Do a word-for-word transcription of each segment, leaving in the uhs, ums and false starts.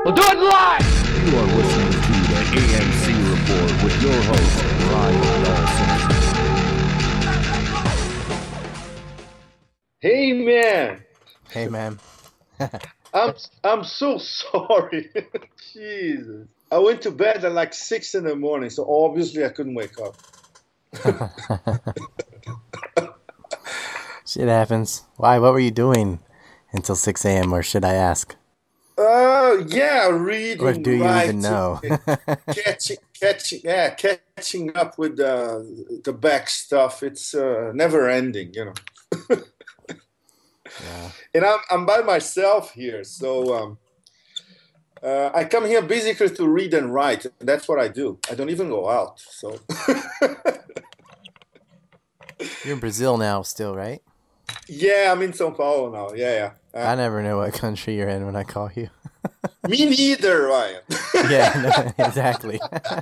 We'll do it live! You are listening to the A M C Report with your host, Ryan Dawson. Hey, man. Hey, man. I'm I'm so sorry. Jesus. I went to bed at like six in the morning, so obviously I couldn't wake up. Shit happens. Why? What were you doing until six a.m., or should I ask? Uh, yeah, reading, Or do you writing, even know? catching, catching, yeah, catching up with uh, the back stuff. It's uh, never ending, you know. Yeah. And I'm I'm by myself here, so um, uh, I come here basically to read and write. That's what I do. I don't even go out. So You're in Brazil now still, right? yeah, I'm in São Paulo now. Yeah, yeah. Uh, I never know what country you're in when I call you. me neither, Ryan. Yeah, no, exactly.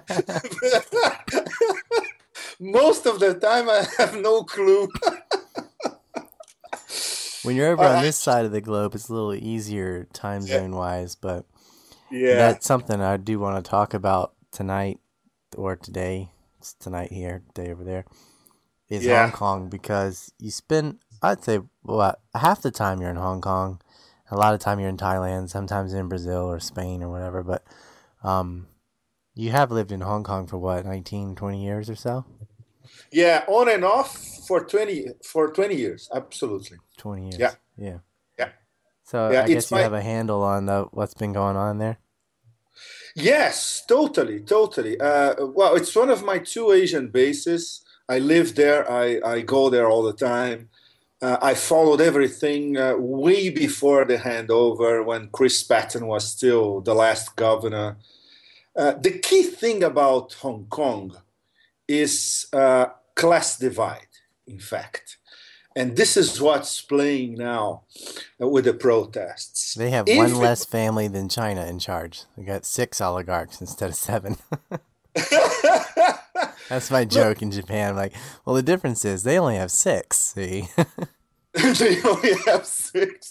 Most of the time, I have no clue. When you're over Uh, on this side of the globe, it's a little easier time Yeah. zone wise, but Yeah. that's something I do want to talk about tonight or today. It's tonight here, day over there. Is Yeah. Hong Kong, because you spend, I'd say, what, half the time you're in Hong Kong, a lot of time you're in Thailand, sometimes in Brazil or Spain or whatever, but um, you have lived in Hong Kong for what, nineteen, twenty years or so? Yeah, on and off for twenty for twenty years. Absolutely. twenty years. Yeah. Yeah. Yeah. So Yeah, I it's guess you my- have a handle on the, what's been going on there. Yes, totally, totally. Uh, well, it's one of my two Asian bases. I live there. I, I go there all the time. Uh, I followed everything uh, way before the handover when Chris Patten was still the last governor. Uh, the key thing about Hong Kong is uh, class divide, in fact. And this is what's playing now uh, with the protests. They have If one it- less family than China in charge. They got six oligarchs instead of seven. That's my joke in Japan. I'm like, well, the difference is they only have six. See? They only have six.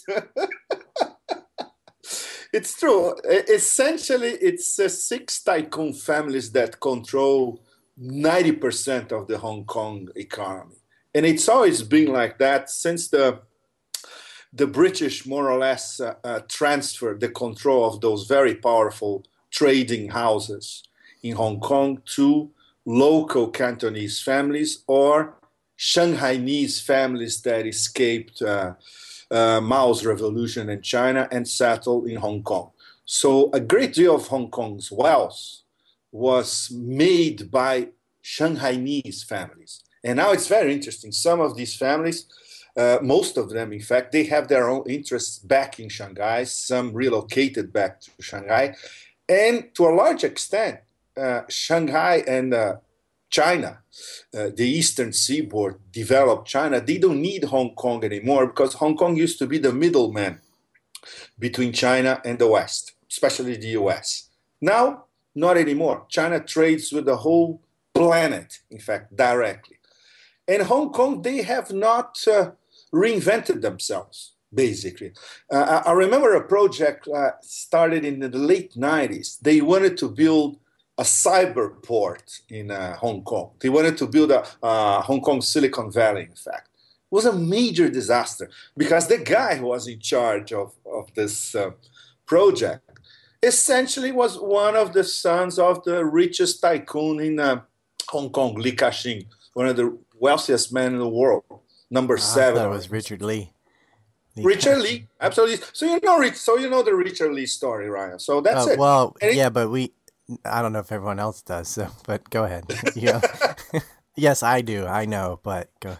It's true. E- Essentially, it's uh, six tycoon families that control ninety percent of the Hong Kong economy. And it's always been like that since the the British more or less uh, uh, transferred the control of those very powerful trading houses in Hong Kong to local Cantonese families or Shanghainese families that escaped uh, uh, Mao's revolution in China and settled in Hong Kong. So a great deal of Hong Kong's wealth was made by Shanghainese families. And now it's very interesting. Some of these families, uh, most of them, in fact, they have their own interests back in Shanghai. Some relocated back to Shanghai. And to a large extent, uh, Shanghai and uh, China, uh, the eastern seaboard, developed China. They don't need Hong Kong anymore because Hong Kong used to be the middleman between China and the West, especially the U S. Now, not anymore. China trades with the whole planet, in fact, directly. And Hong Kong, they have not uh, reinvented themselves, basically. Uh, I I remember a project uh, started in the late nineties. They wanted to build a cyber port in uh, Hong Kong. They wanted to build a uh, Hong Kong Silicon Valley, in fact. It was a major disaster because the guy who was in charge of, of this uh, project essentially was one of the sons of the richest tycoon in uh, Hong Kong, Li Ka-shing, one of the wealthiest men in the world, number I seven. thought it was Richard Lee. Richard Lee, absolutely. So you know, Rich- so you know the Richard Lee story, Ryan. So that's Uh, it. well, And it- yeah, but we, I don't know if everyone else does, so, but go ahead. Yeah. Yes, I do. I know, but go.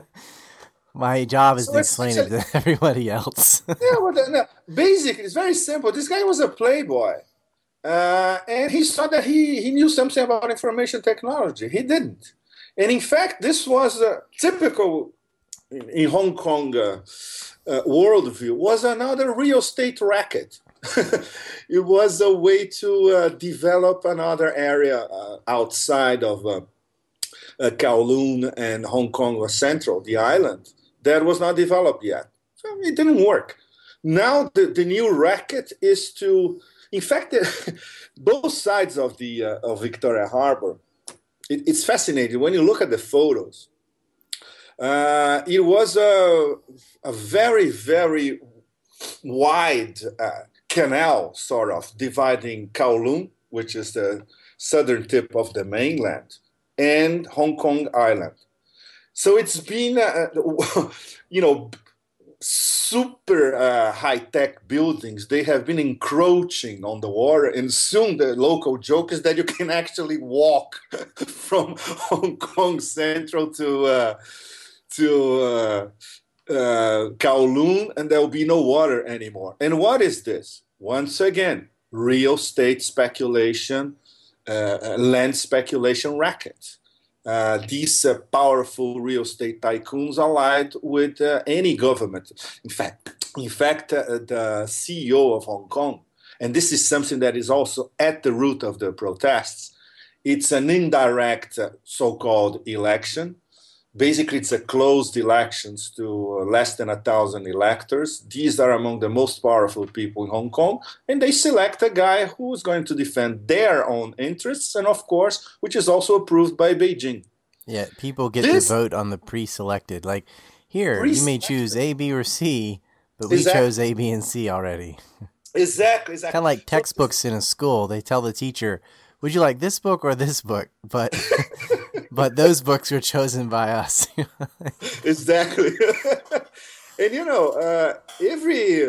My job is So to it's- explain it to everybody else. Yeah, well, the- no, basically, it's very simple. This guy was a playboy. Uh, and he thought that he, he knew something about information technology. He didn't. And in fact, this was uh, typical in, in Hong Kong uh, uh, worldview, was another real estate racket. It was a way to uh, develop another area uh, outside of uh, uh, Kowloon and Hong Kong was central, the island, that was not developed yet. So it didn't work. Now the, the new racket is to In fact, both sides of the uh, of Victoria Harbor, it, it's fascinating when you look at the photos. Uh, it was a, a very, very wide uh, canal, sort of, dividing Kowloon, which is the southern tip of the mainland, and Hong Kong Island. So it's been, uh, you know, super uh, high-tech buildings. They have been encroaching on the water, and soon the local joke is that you can actually walk from Hong Kong Central to uh, to uh, uh, Kowloon, and there will be no water anymore. And what is this? Once again, real estate speculation, uh, land speculation racket. Uh, these uh, powerful real estate tycoons allied with uh, any government. In fact, in fact, uh, the C E O of Hong Kong, and this is something that is also at the root of the protests, it's an indirect uh, so-called election. Basically, it's a closed elections to less than a thousand electors. These are among the most powerful people in Hong Kong, and they select a guy who is going to defend their own interests, and of course, which is also approved by Beijing. Yeah, people get This- to vote on the pre-selected. Like, here, you may Pre-selected. choose A, B, or C, but we Exactly. chose A, B, and C already. Exactly, exactly. Kind of like textbooks in a school. They tell the teacher, would you like this book or this book? But but those books were chosen by us. Exactly. And you know, uh, every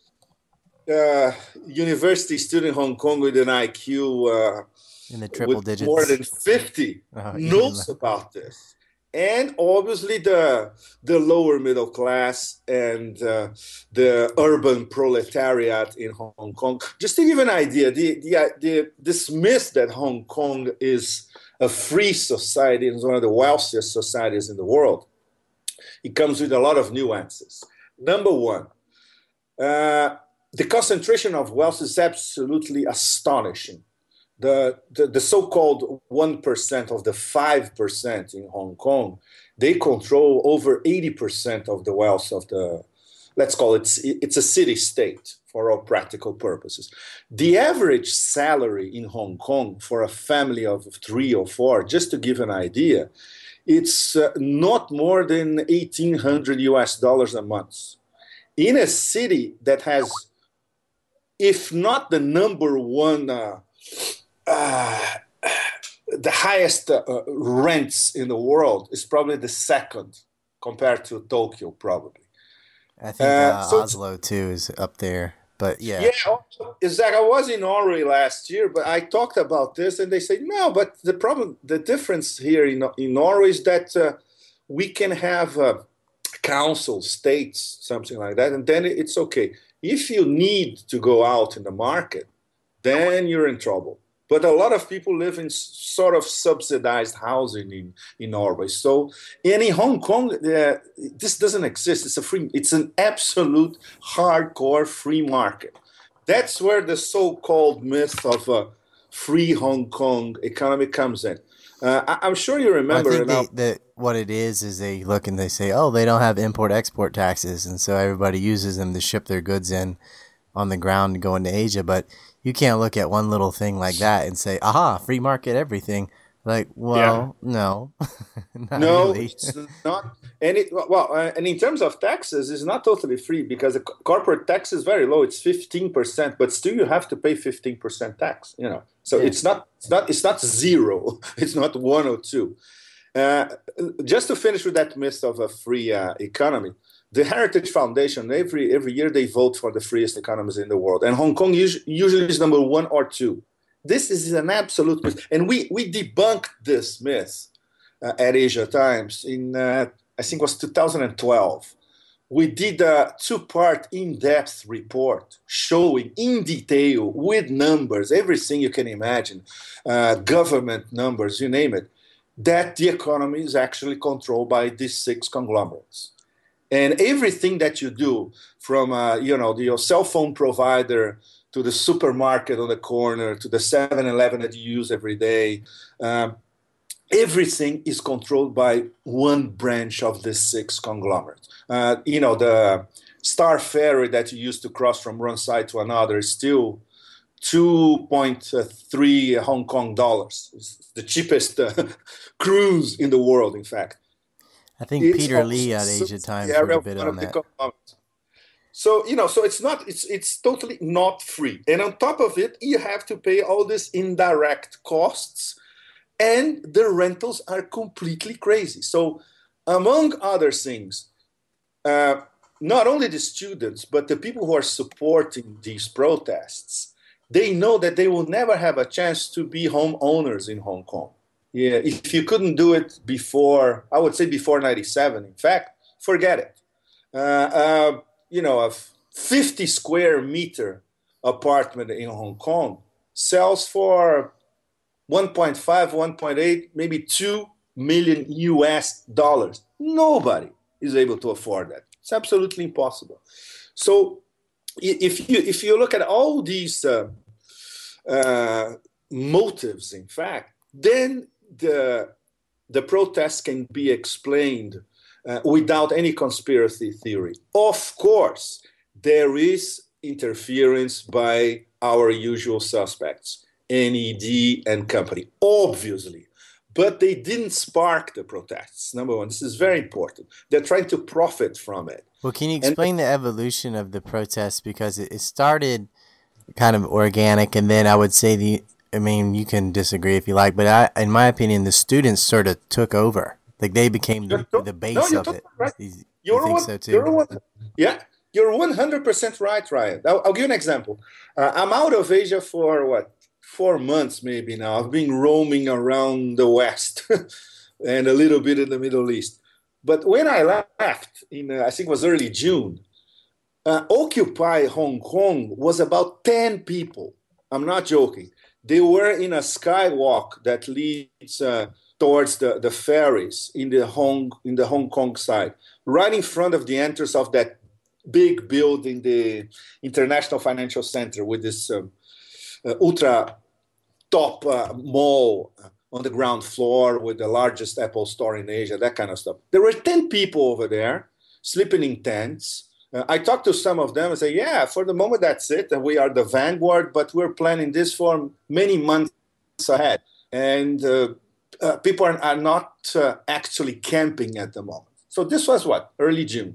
uh, university student in Hong Kong with an I Q uh, In the triple with digits. more than fifty Oh, knows even- about this. And obviously the the lower middle class and uh, the urban proletariat in Hong Kong. Just to give an idea, the, the, the, this myth that Hong Kong is a free society and is one of the wealthiest societies in the world, it comes with a lot of nuances. Number one, uh, the concentration of wealth is absolutely astonishing. The, the, the so-called one percent of the five percent in Hong Kong, they control over eighty percent of the wealth of the, let's call it, it's a city-state for all practical purposes. The average salary in Hong Kong for a family of three or four, just to give an idea, it's uh, not more than eighteen hundred U S dollars a month. In a city that has, if not the number one, uh, uh, the highest uh, rents in the world, is probably the second compared to Tokyo, probably. I think Uh, uh, so it's- Oslo, too, is up there. But, yeah. Yeah, exactly. I was in Norway last year, but I talked about this, and they said no. But the problem, the difference here in in Norway is that uh, we can have uh, council, states, something like that, and then it's okay. If you need to go out in the market, then you're in trouble. But a lot of people live in s- sort of subsidized housing in, in Norway. So and in Hong Kong, uh, this doesn't exist. It's a free. It's an absolute hardcore free market. That's where the so-called myth of a free Hong Kong economy comes in. Uh, I, I'm sure you Well, I remember. think now, they, that what it is is they look and they say, oh, they don't have import-export taxes, and so everybody uses them to ship their goods in on the ground and go into Asia. But you can't look at one little thing like that and say, aha, free market everything. Like, well, no. Not No, really. it's not. And it, well, uh, and in terms of taxes, it's not totally free because the co- corporate tax is very low. It's fifteen percent, but still you have to pay fifteen percent tax. You know, so Yeah. it's not it's not it's not zero. It's not one or two. Uh, just to finish with that myth of a free uh, economy, the Heritage Foundation every every year they vote for the freest economies in the world, and Hong Kong us- usually is number one or two. This is an absolute myth, and we we debunked this myth uh, at Asia Times in uh, I think it was two thousand twelve. We did a two-part in-depth report showing in detail with numbers, everything you can imagine, uh, government numbers, you name it, that the economy is actually controlled by these six conglomerates. And everything that you do, from uh, you know the, your cell phone provider to the supermarket on the corner to the seven eleven that you use every day, um, everything is controlled by one branch of the six conglomerates. Uh, you know, the Star Ferry that you used to cross from one side to another is still two point three Hong Kong dollars. It's the cheapest uh, cruise in the world, in fact. I think It's Peter also Lee at so- Asia Times area wrote a of bit one on of the that. components. So, you know, so it's not, it's it's totally not free. And on top of it, you have to pay all these indirect costs, and the rentals are completely crazy. So, among other things, uh, not only the students, but the people who are supporting these protests, they know that they will never have a chance to be homeowners in Hong Kong. Yeah, if you couldn't do it before, I would say before ninety-seven, in fact, forget it. Uh, uh, you know, a fifty square meter apartment in Hong Kong sells for one point five, one point eight, maybe two million U S dollars. Nobody is able to afford that. It's absolutely impossible. So if you if you look at all these uh, uh, motives, in fact, then the the protests can be explained uh, without any conspiracy theory. Of course, there is interference by our usual suspects, N E D and company, obviously. But they didn't spark the protests, number one. This is very important. They're trying to profit from it. Well, can you explain and, the evolution of the protests? Because it, it started kind of organic, and then I would say the, I mean, you can disagree if you like, but I, in my opinion, the students sort of took over. Like they became the, the base no, of it. Right. You, you're you think one, so too? You're one, yeah, you're one hundred percent right, Ryan. I'll, I'll give you an example. Uh, I'm out of Asia for what? Four months maybe now. I've been roaming around the West and a little bit in the Middle East. But when I left, in uh, I think it was early June, uh, Occupy Hong Kong was about ten people. I'm not joking. They were in a skywalk that leads uh, towards the, the ferries in the Hong in the Hong Kong side, right in front of the entrance of that big building, the International Financial Center, with this um, uh, ultra top uh, mall on the ground floor with the largest Apple store in Asia, that kind of stuff. There were ten people over there sleeping in tents. Uh, I talked to some of them and say, yeah, for the moment, that's it. And we are the vanguard, but we're planning this for many months ahead. And uh, uh, people are, are not uh, actually camping at the moment. So this was what? Early June.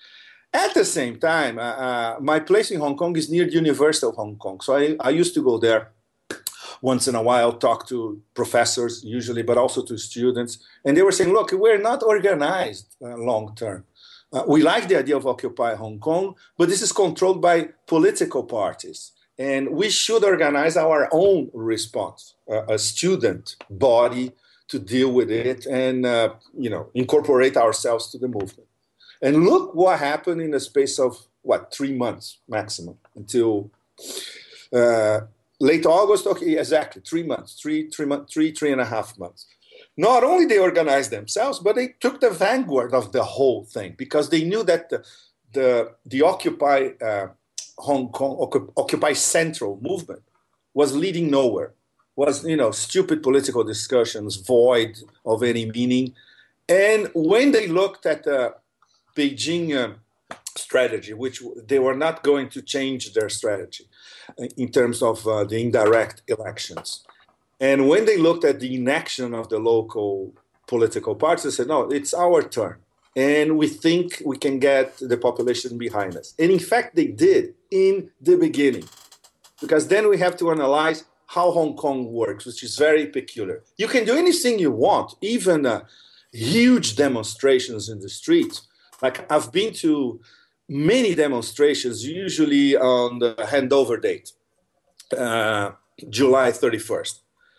At the same time, uh, uh, my place in Hong Kong is near the University of Hong Kong. So I, I used to go there once in a while, talk to professors usually, but also to students. And they were saying, look, we're not organized uh, long term. Uh, we like the idea of Occupy Hong Kong, but this is controlled by political parties. And we should organize our own response, uh, a student body to deal with it and, uh, you know, incorporate ourselves to the movement. And look what happened in the space of, what, three months maximum until uh, late August. Okay, exactly, three months, three, three, months, three, three and a half months. Not only they organized themselves, but they took the vanguard of the whole thing because they knew that the the, the Occupy uh, Hong Kong, Occupy Central movement was leading nowhere. Was, you know, stupid political discussions, void of any meaning. And when they looked at the Beijing uh, strategy, which they were not going to change their strategy in terms of uh, the indirect elections. And when they looked at the inaction of the local political parties, they said, no, it's our turn. And we think we can get the population behind us. And in fact, they did in the beginning. Because then we have to analyze how Hong Kong works, which is very peculiar. You can do anything you want, even uh, huge demonstrations in the streets. Like I've been to many demonstrations, usually on the handover date, uh, July thirty-first.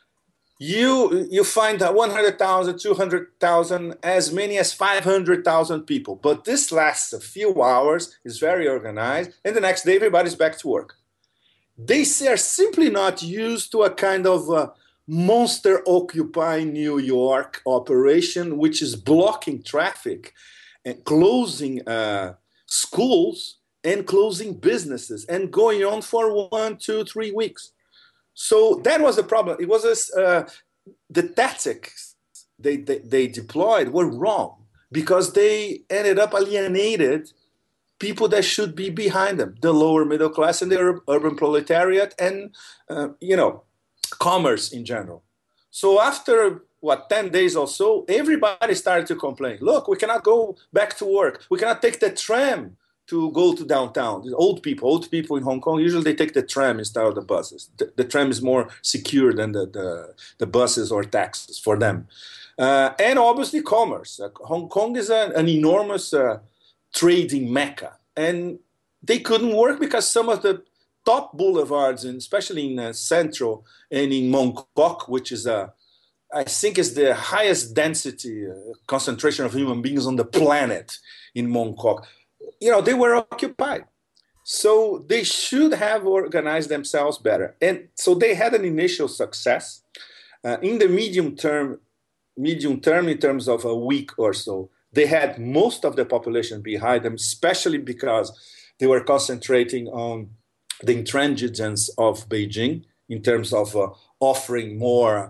You you find one hundred thousand, two hundred thousand, as many as five hundred thousand people. But this lasts a few hours, is very organized, and the next day everybody's back to work. They are simply not used to a kind of uh, monster Occupy New York operation, which is blocking traffic and closing uh, schools and closing businesses and going on for one, two, three weeks. So that was the problem. It was uh, the tactics they, they, they deployed were wrong because they ended up alienated people that should be behind them, the lower middle class and the ur- urban proletariat and, uh, you know, commerce in general. So after, what, ten days or so, everybody started to complain. Look, we cannot go back to work. We cannot take the tram to go to downtown. The old people, old people in Hong Kong, usually they take the tram instead of the buses. The, the tram is more secure than the, the, the buses or taxis for them. Uh, and obviously commerce. Uh, Hong Kong is a, an enormous uh, trading mecca. And they couldn't work because some of the top boulevards, and especially in uh, Central and in Mong Kok, which is a, I think is the highest density uh, concentration of human beings on the planet in Mong Kok. You know, they were occupied. So they should have organized themselves better. And so they had an initial success. Uh, in the medium term, medium term, in terms of a week or so, they had most of the population behind them, especially because they were concentrating on the intransigence of Beijing in terms of uh, offering more,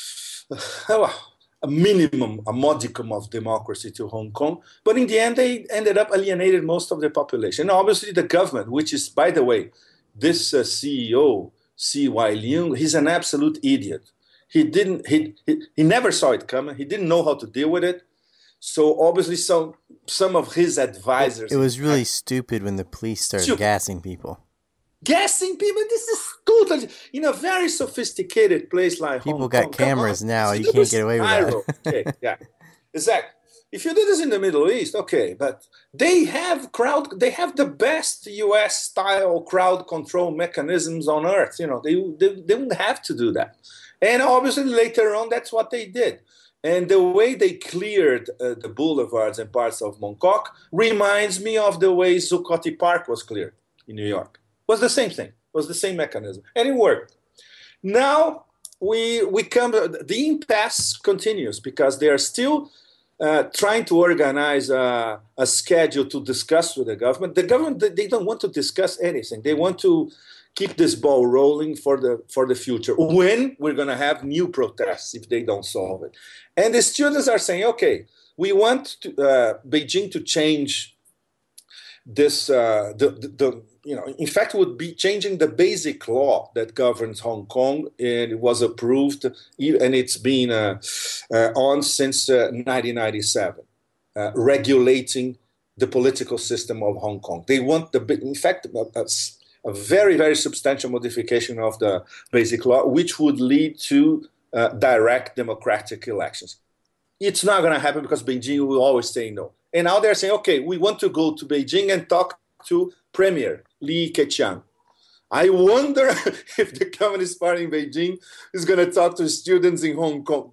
uh, a minimum, a modicum of democracy to Hong Kong. But in the end, they ended up alienated most of the population. And obviously the government, which is, by the way, this uh, C E O, C Y Leung, he's an absolute idiot. He didn't, he, he, he never saw it coming. He didn't know how to deal with it. So obviously some, some of his advisors... It was really stupid when the police started Stupid. gassing people. Gassing people? This is totally... In a very sophisticated place like People Hong got Kong, come cameras on. now. It's You can't get away with viral. that. Okay, yeah, exactly. If you do this in the Middle East, okay, but they have crowd, they have the best U S style crowd control mechanisms on earth. You know, they, they, they wouldn't have to do that. And obviously later on, that's what they did. And the way they cleared uh, the boulevards and parts of Mong Kok reminds me of the way Zuccotti Park was cleared in New York. It was the same thing. It was the same mechanism. And it worked. Now we we come, the impasse continues because they are still uh, trying to organize a, a schedule to discuss with the government. The government, they don't want to discuss anything. They want to keep this ball rolling for the for the future, when we're going to have new protests if they don't solve it. And the students are saying, okay, we want to, uh, Beijing to change this, uh, the, the, the, you know, in fact, would be changing the basic law that governs Hong Kong, and it was approved, and it's been uh, uh, on since uh, nineteen ninety-seven, uh, regulating the political system of Hong Kong. They want, the, in fact, a, a very, very substantial modification of the basic law, which would lead to uh, direct democratic elections. It's not going to happen because Beijing will always say no. And now they're saying, okay, we want to go to Beijing and talk to Premier Li Keqiang. I wonder if the Communist Party in Beijing is going to talk to students in Hong Kong.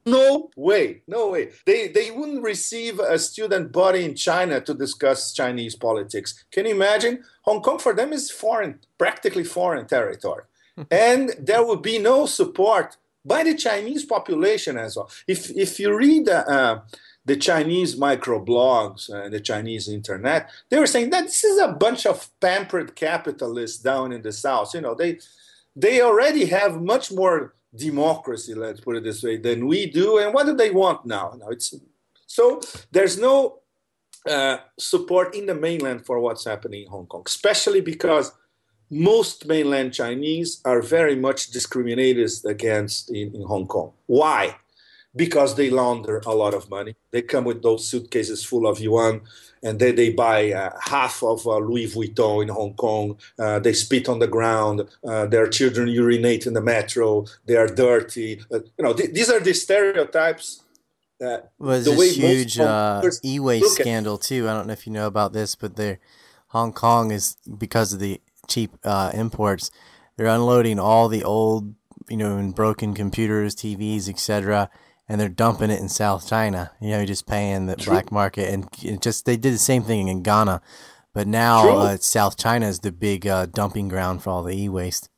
No way, no way. They, they wouldn't receive a student body in China to discuss Chinese politics. Can you imagine? Hong Kong for them is foreign, practically foreign territory. And there would be no support by the Chinese population as well. If, if you read uh, the Chinese microblogs and the Chinese internet, they were saying that this is a bunch of pampered capitalists down in the South. You know, they they already have much more democracy, let's put it this way, than we do. And what do they want now? Now it's so there's no uh, support in the mainland for what's happening in Hong Kong, especially because most mainland Chinese are very much discriminated against in, in Hong Kong. Why? Because they launder a lot of money. They come with those suitcases full of yuan, and then they buy uh, half of uh, Louis Vuitton in Hong Kong. Uh, they spit on the ground. Uh, their children urinate in the metro. They are dirty. Uh, you know, th- these are the stereotypes. Uh, was the this huge uh, e-waste at- scandal too. I don't know if you know about this, but they're, Hong Kong is, because of the cheap uh, imports, they're unloading all the old, you know, and broken computers, T Vs, et cetera, and they're dumping it in South China. You know, just paying the True. black market, and it just they did the same thing in Ghana, but now uh, South China is the big uh, dumping ground for all the e-waste.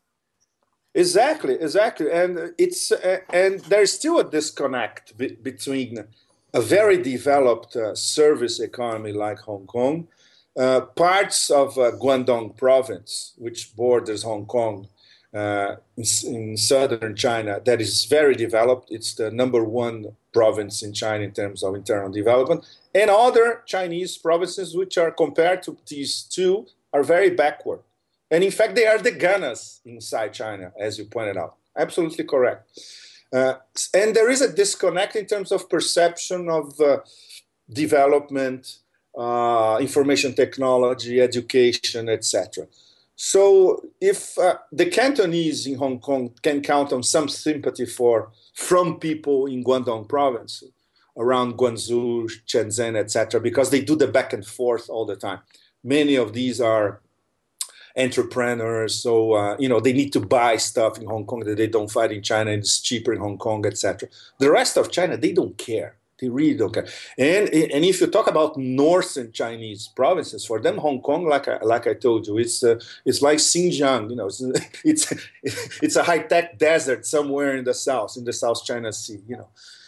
Exactly, exactly, and it's uh, and there's still a disconnect be- between a very developed uh, service economy like Hong Kong, uh, parts of uh, Guangdong province, which borders Hong Kong, uh, in, in southern China that is very developed. It's the number one province in China in terms of internal development. And other Chinese provinces, which are compared to these two, are very backward. And in fact, they are the Ghanas inside China, as you pointed out. Absolutely correct. Uh, and there is a disconnect in terms of perception of uh, development, uh, information technology, education, et cetera. So if uh, the Cantonese in Hong Kong can count on some sympathy for from people in Guangdong province, around Guangzhou, Shenzhen, et cetera, because they do the back and forth all the time. Many of these are entrepreneurs, so uh, you know they need to buy stuff in Hong Kong that they don't find in China, and it's cheaper in Hong Kong, et cetera. The rest of China, they don't care. They really don't care. And and if you talk about northern Chinese provinces, for them, Hong Kong, like I, like I told you, it's uh, it's like Xinjiang. You know, it's it's, it's a high tech desert somewhere in the south, in the South China Sea. You know,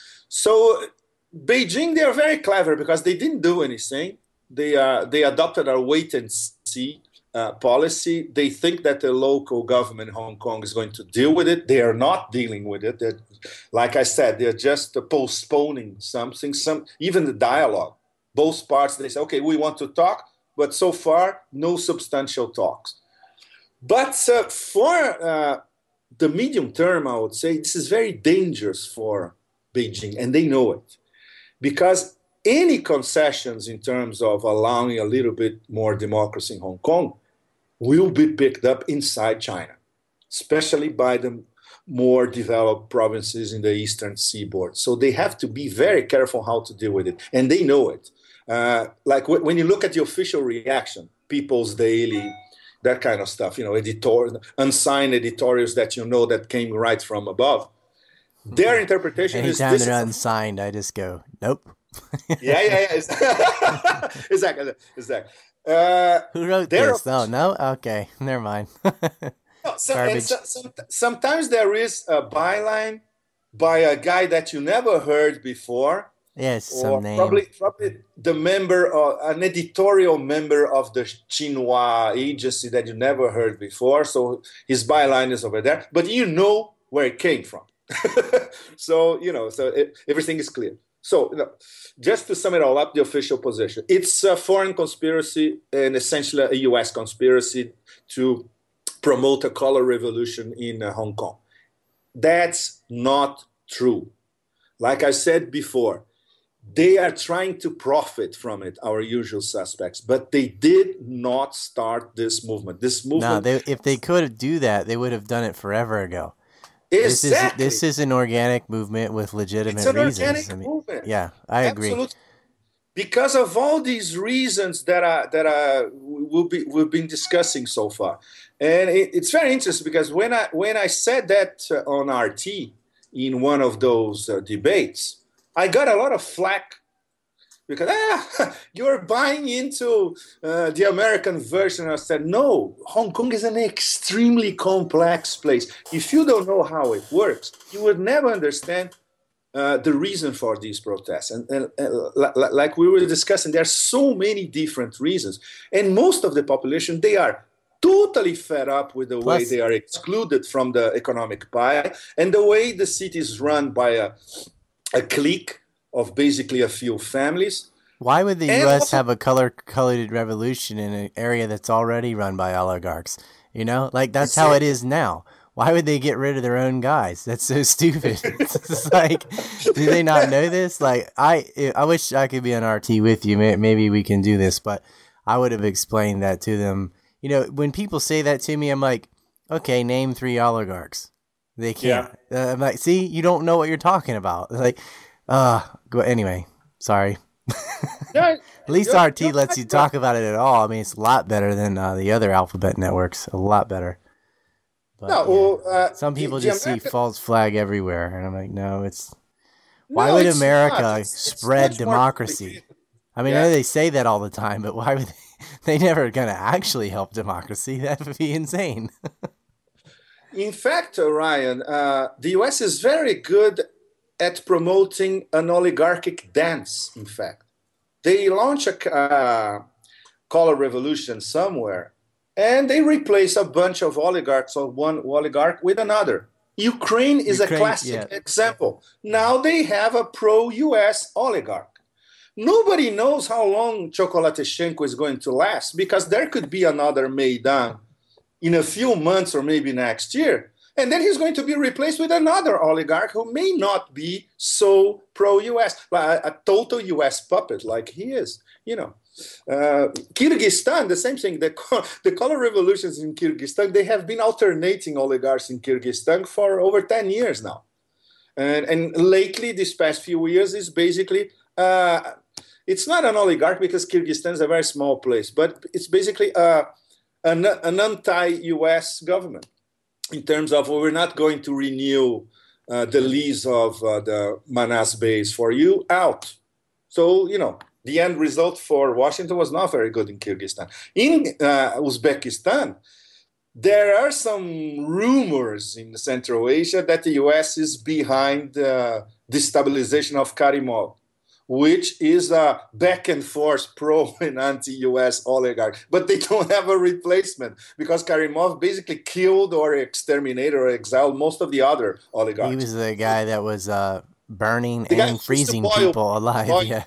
so Beijing, they are very clever because they didn't do anything. They uh, they adopted a wait and see uh, policy. They think that the local government in Hong Kong is going to deal with it. They are not dealing with it. They're, like I said, they're just uh, postponing something, some even the dialogue. Both parts, they say, okay, we want to talk, but so far, no substantial talks. But uh, for uh, the medium term, I would say this is very dangerous for Beijing, and they know it. Because any concessions in terms of allowing a little bit more democracy in Hong Kong will be picked up inside China, especially by the more developed provinces in the eastern seaboard. So they have to be very careful how to deal with it, and they know it. Uh, like w- when you look at the official reaction, People's Daily, that kind of stuff, you know, editor, unsigned editorials that you know that came right from above. Their interpretation Anytime is this they're is unsigned, I just go, nope. yeah, yeah, yeah. exactly, exactly. Uh, Who wrote this? Oh, no? Okay, never mind. no, so, Garbage. so, so, sometimes there is a byline by a guy that you never heard before. Yes, or some name. Probably, probably the member, uh, an editorial member of the Xinhua agency that you never heard before. So his byline is over there, but you know where it came from. so, you know, so it, everything is clear. So, you know, just to sum it all up, the official position. It's a foreign conspiracy and essentially a U S conspiracy to promote a color revolution in uh, Hong Kong. That's not true. Like I said before, they are trying to profit from it, our usual suspects, but they did not start this movement. This movement. No, they, if they could do that, they would have done it forever ago. Exactly. This is, this is an organic movement with legitimate it's an reasons. Organic I mean, movement. Yeah, I agree. Absolutely. Because of all these reasons that are that are we'll be we've been discussing so far, and it, it's very interesting because when I when I said that uh, on R T in one of those uh, debates, I got a lot of flack because ah, you're buying into uh, the American version. I said, no, Hong Kong is an extremely complex place. If you don't know how it works, you would never understand uh, the reason for these protests. And, and uh, like we were discussing, there are so many different reasons. And most of the population, they are totally fed up with the Plus, way they are excluded from the economic pie and the way the city is run by a, a clique of basically a few families. Why would the and U S also, have a color-colored revolution in an area that's already run by oligarchs? You know, like that's how it is now. Why would they get rid of their own guys? That's so stupid. It's like, do they not know this? Like, I, I wish I could be on R T with you. Maybe we can do this, but I would have explained that to them. You know, when people say that to me, I'm like, okay, name three oligarchs. They can't. Yeah. Uh, I'm like, see, you don't know what you're talking about. Like, uh, go anyway. Sorry. Yeah, at least R T lets you talk about it at all. I mean, it's a lot better than uh, the other alphabet networks. A lot better. But, no, yeah. well, uh, some people the, just the American, see false flag everywhere, and I'm like, no, it's. No, why would it's America not. It's, spread it's democracy? I mean, yeah. I know they say that all the time, but why would they? They never gonna actually help democracy. That would be insane. In fact, uh, Ryan, uh, the U S is very good at promoting an oligarchic dance. In fact, they launch a uh, color revolution somewhere, and they replace a bunch of oligarchs or one oligarch with another. Ukraine is Ukraine, a classic yeah. example. Now they have a pro-U S oligarch. Nobody knows how long Chocolateshenko is going to last because there could be another Maidan in a few months or maybe next year. And then he's going to be replaced with another oligarch who may not be so pro-U S, a, a total U S puppet like he is, you know. Uh, Kyrgyzstan, the same thing. The, the color revolutions in Kyrgyzstan, they have been alternating oligarchs in Kyrgyzstan for over ten years now. And, and lately, these past few years, is basically, uh, it's not an oligarch because Kyrgyzstan is a very small place, but it's basically uh, an, an anti-U S government in terms of, well, we're not going to renew uh, the lease of uh, the Manas base for you, out. So, you know, the end result for Washington was not very good in Kyrgyzstan. In uh, Uzbekistan, there are some rumors in Central Asia that the U S is behind uh, destabilization of Karimov, which is a back and forth pro and anti-U S oligarch. But they don't have a replacement because Karimov basically killed or exterminated or exiled most of the other oligarchs. He was the guy that was uh, burning The guy and used to freezing boil- people alive. boil- Yeah.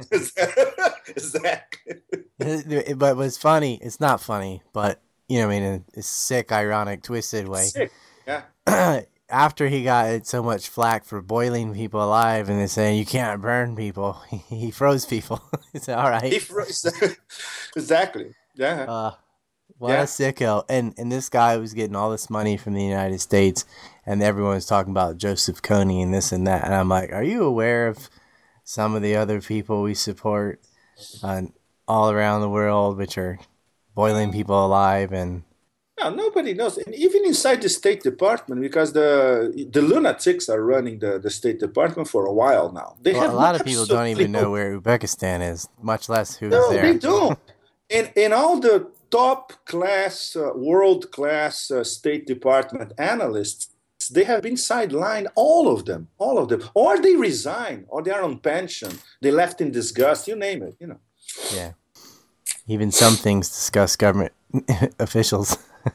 Exactly. But what's funny, it's not funny, but, you know, I mean, in a sick, ironic, twisted way. Sick. Yeah. After he got so much flack for boiling people alive and they're saying you can't burn people, he froze people. He said, all right. He froze. Exactly. Yeah. Uh, what Yeah. a sicko. And, and this guy was getting all this money from the United States, and everyone was talking about Joseph Kony and this and that. And I'm like, are you aware of some of the other people we support uh, all around the world, which are boiling people alive? And No, nobody knows. And even inside the State Department, because the the lunatics are running the, the State Department for a while now. They well, have a lot of people don't absolutely even no- know where Uzbekistan is, much less who's No, there. they don't. And and all the top class, uh, world class uh, State Department analysts, they have been sidelined. All of them, all of them, or they resign, or they are on pension. They left in disgust. You name it. You know. Yeah. Even some things discuss government officials.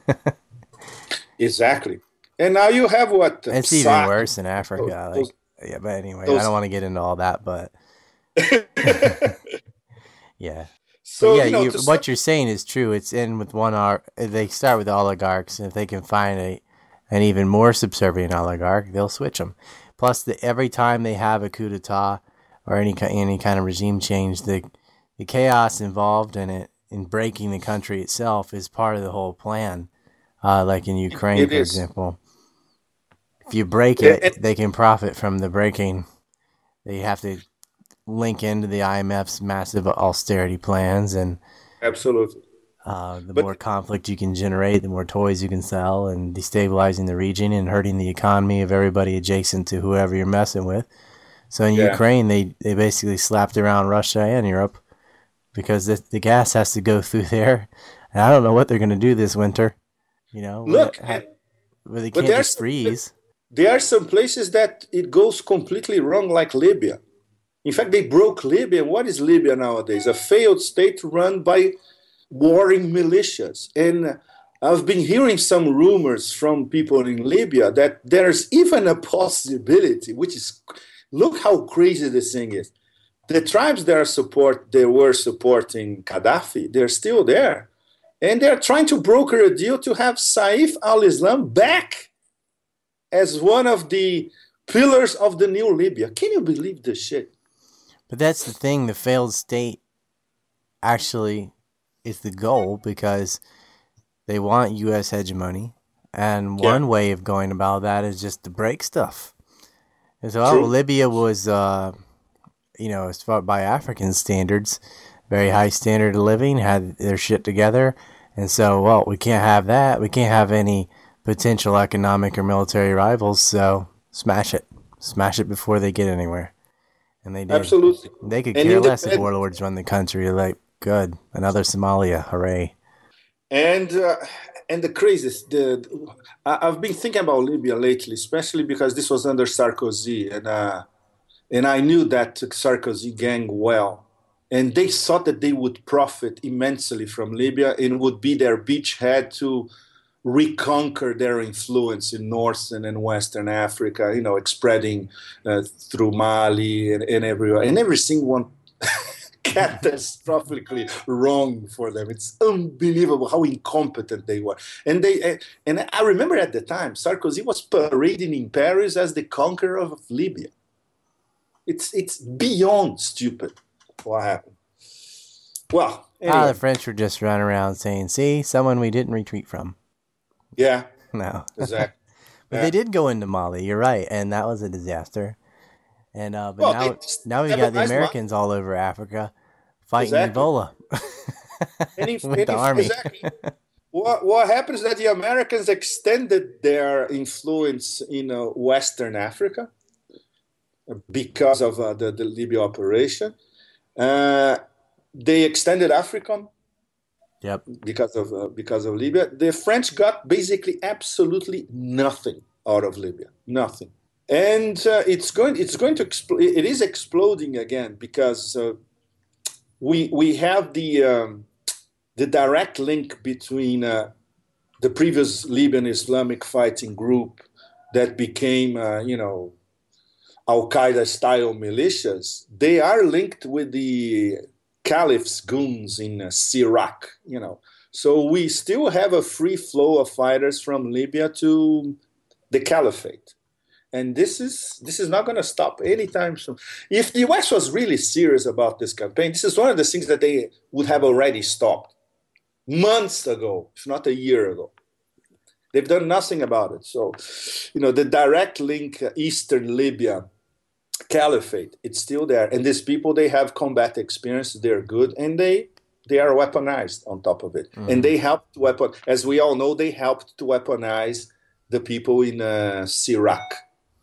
Exactly. And now you have what? uh, It's even Psi- worse in Africa. Those- Like, yeah, but anyway, I those- don't want to get into all that, but yeah. So But yeah, you know, you, to what you're saying is true. It's in with one ar- They start with oligarchs, and if they can find a an even more subservient oligarch, they'll switch them. Plus, the, every time they have a coup d'état or any ki- any kind of regime change, the the chaos involved in it, in breaking the country itself, is part of the whole plan. Uh, like in Ukraine, It for is. example, if you break Yeah, it, and- they can profit from the breaking. They have to link into the I M F's massive austerity plans, and Absolutely. uh, the But- more conflict you can generate, the more toys you can sell, and destabilizing the region and hurting the economy of everybody adjacent to whoever you're messing with. So in Yeah. Ukraine, they, they basically slapped around Russia and Europe because the, the gas has to go through there. And I don't know what they're going to do this winter. You know, Look, ha- and where they but can't there's- just freeze. there are some places that it goes completely wrong, like Libya. In fact, they broke Libya. What is Libya nowadays? A failed state run by warring militias. And I've been hearing some rumors from people in Libya that there's even a possibility, which is, look how crazy this thing is. The tribes that are support, they were supporting Gaddafi, they're still there. And they're trying to broker a deal to have Saif al-Islam back as one of the pillars of the new Libya. Can you believe this shit? But that's the thing, the failed state actually is the goal because they want U S hegemony. And Yeah. one way of going about that is just to break stuff. And so, oh, True. Libya was, uh, you know, as far by African standards, very high standard of living, had their shit together. And so, well, we can't have that. We can't have any potential economic or military rivals. So smash it. Smash it before they get anywhere. And they did. Absolutely. They could And care less if independ- warlords run the country. They're like, good, another Somalia, hooray. And uh, and the craziest, the I- I've been thinking about Libya lately, especially because this was under Sarkozy, and uh, and I knew that Sarkozy gang well. and they thought that they would profit immensely from Libya and would be their beachhead to reconquer their influence in Northern and Western Africa, you know, spreading uh, through Mali and, and everywhere. And everything went catastrophically wrong for them. It's unbelievable how incompetent they were. And they, and I remember at the time, Sarkozy was parading in Paris as the conqueror of Libya. It's it's beyond stupid what happened. Well, anyway. Ah, the French were just running around saying, "See, someone we didn't retreat from." Yeah. No. Exactly. But Yeah. they did go into Mali. You're right, and that was a disaster. And uh, but Well, now, they just now we have got a the nice Americans all over Africa fighting Exactly. Ebola And if- with and the if- army. Exactly. What, what happens is that the Americans extended their influence in uh, Western Africa because of uh, the, the Libya operation. Uh, they extended Africa Yep. because of uh, because of Libya. The French got basically absolutely nothing out of Libya, nothing, and uh, it's going it's going to expl- it is exploding again because uh, we we have the um, the direct link between uh, the previous Libyan Islamic fighting group that became uh, you know Al Qaeda style militias. They are linked with the Caliph's goons in uh, Iraq, you know. So we still have a free flow of fighters from Libya to the Caliphate. And this is this is not going to stop anytime soon. If the U S was really serious about this campaign, this is one of the things that they would have already stopped months ago, if not a year ago. They've done nothing about it. So, you know, the direct link, uh, Eastern Libya, Caliphate, it's still there. And these people, they have combat experience, they're good, and they they are weaponized on top of it. Mm-hmm. And they helped weapon, as we all know, they helped to weaponize the people in uh, Iraq.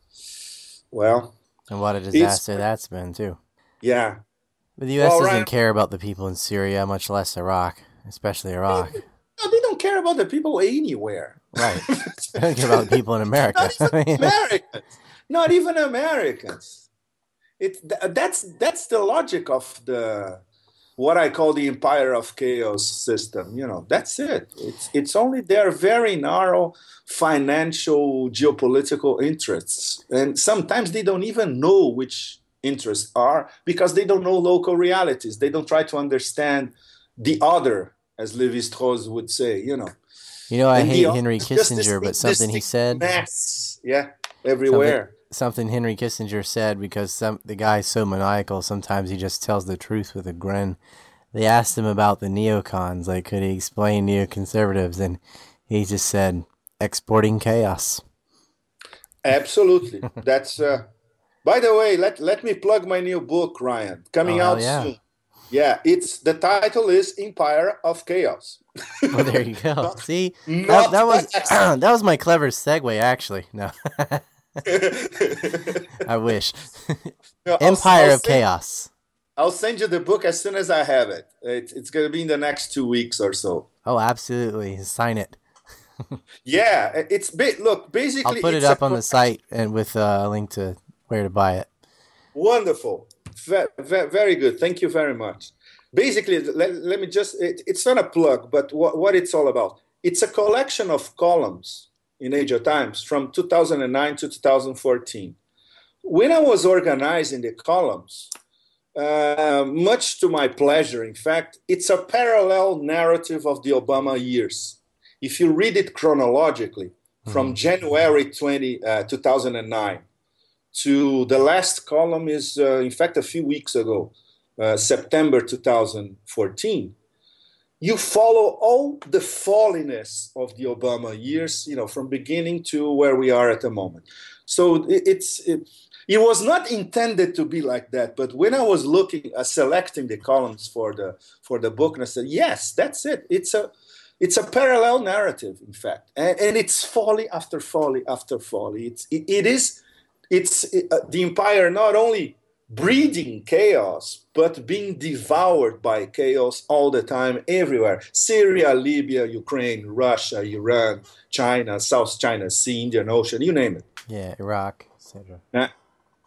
Well, and what a disaster that's been too. Yeah. But the U S well, doesn't right. care about the people in Syria, much less Iraq, especially Iraq. No, they don't care about the people anywhere. Right. They don't care about the people in America. Not even Americans. Not even Americans. It, that's that's the logic of the what I call the empire of chaos system. You know, that's it. It's it's only their very narrow financial geopolitical interests, and sometimes they don't even know which interests are because they don't know local realities. They don't try to understand the other, as Lévi-Strauss would say. You know. You know, I and hate the, Henry Kissinger, but something he said. Mess. Yeah, everywhere. Something, something Henry Kissinger said, because some the guy's so maniacal, sometimes he just tells the truth with a grin. They asked him about the neocons, like, could he explain neoconservatives? And he just said, exporting chaos. Absolutely. That's, uh, by the way, let, let me plug my new book, Ryan, coming oh, out yeah. soon. Yeah, it's the title is Empire of Chaos. Oh, there you go. not, See, not that, that was that was my clever segue, actually. No. I wish. No, Empire I'll, I'll of send, Chaos. I'll send you the book as soon as I have it. It's, it's going to be in the next two weeks or so. Oh, absolutely. Sign it. Yeah, it's big. Look, basically, I'll put it's it up a, on the site and with a link to where to buy it. Wonderful. Very, very good. Thank you very much. Basically, let, let me just, it, it's not a plug, but what, what it's all about. It's a collection of columns in Age of Times from two thousand nine to two thousand fourteen. When I was organizing the columns, uh, much to my pleasure, in fact, it's a parallel narrative of the Obama years. If you read it chronologically, mm-hmm. from January twentieth, uh, two thousand nine to the last column is, uh, in fact, a few weeks ago, uh, September two thousand fourteen, you follow all the falliness of the Obama years, you know, from beginning to where we are at the moment. So it, it's it, it was not intended to be like that. But when I was looking, uh, selecting the columns for the for the book, and I said, yes, that's it. It's a it's a parallel narrative, in fact, and, and it's folly after folly after folly. It's it, it is it's it, uh, the empire not only breeding chaos, but being devoured by chaos all the time, everywhere. Syria, Libya, Ukraine, Russia, Iran, China, South China Sea, Indian Ocean, you name it. Yeah, Iraq, et cetera. Uh,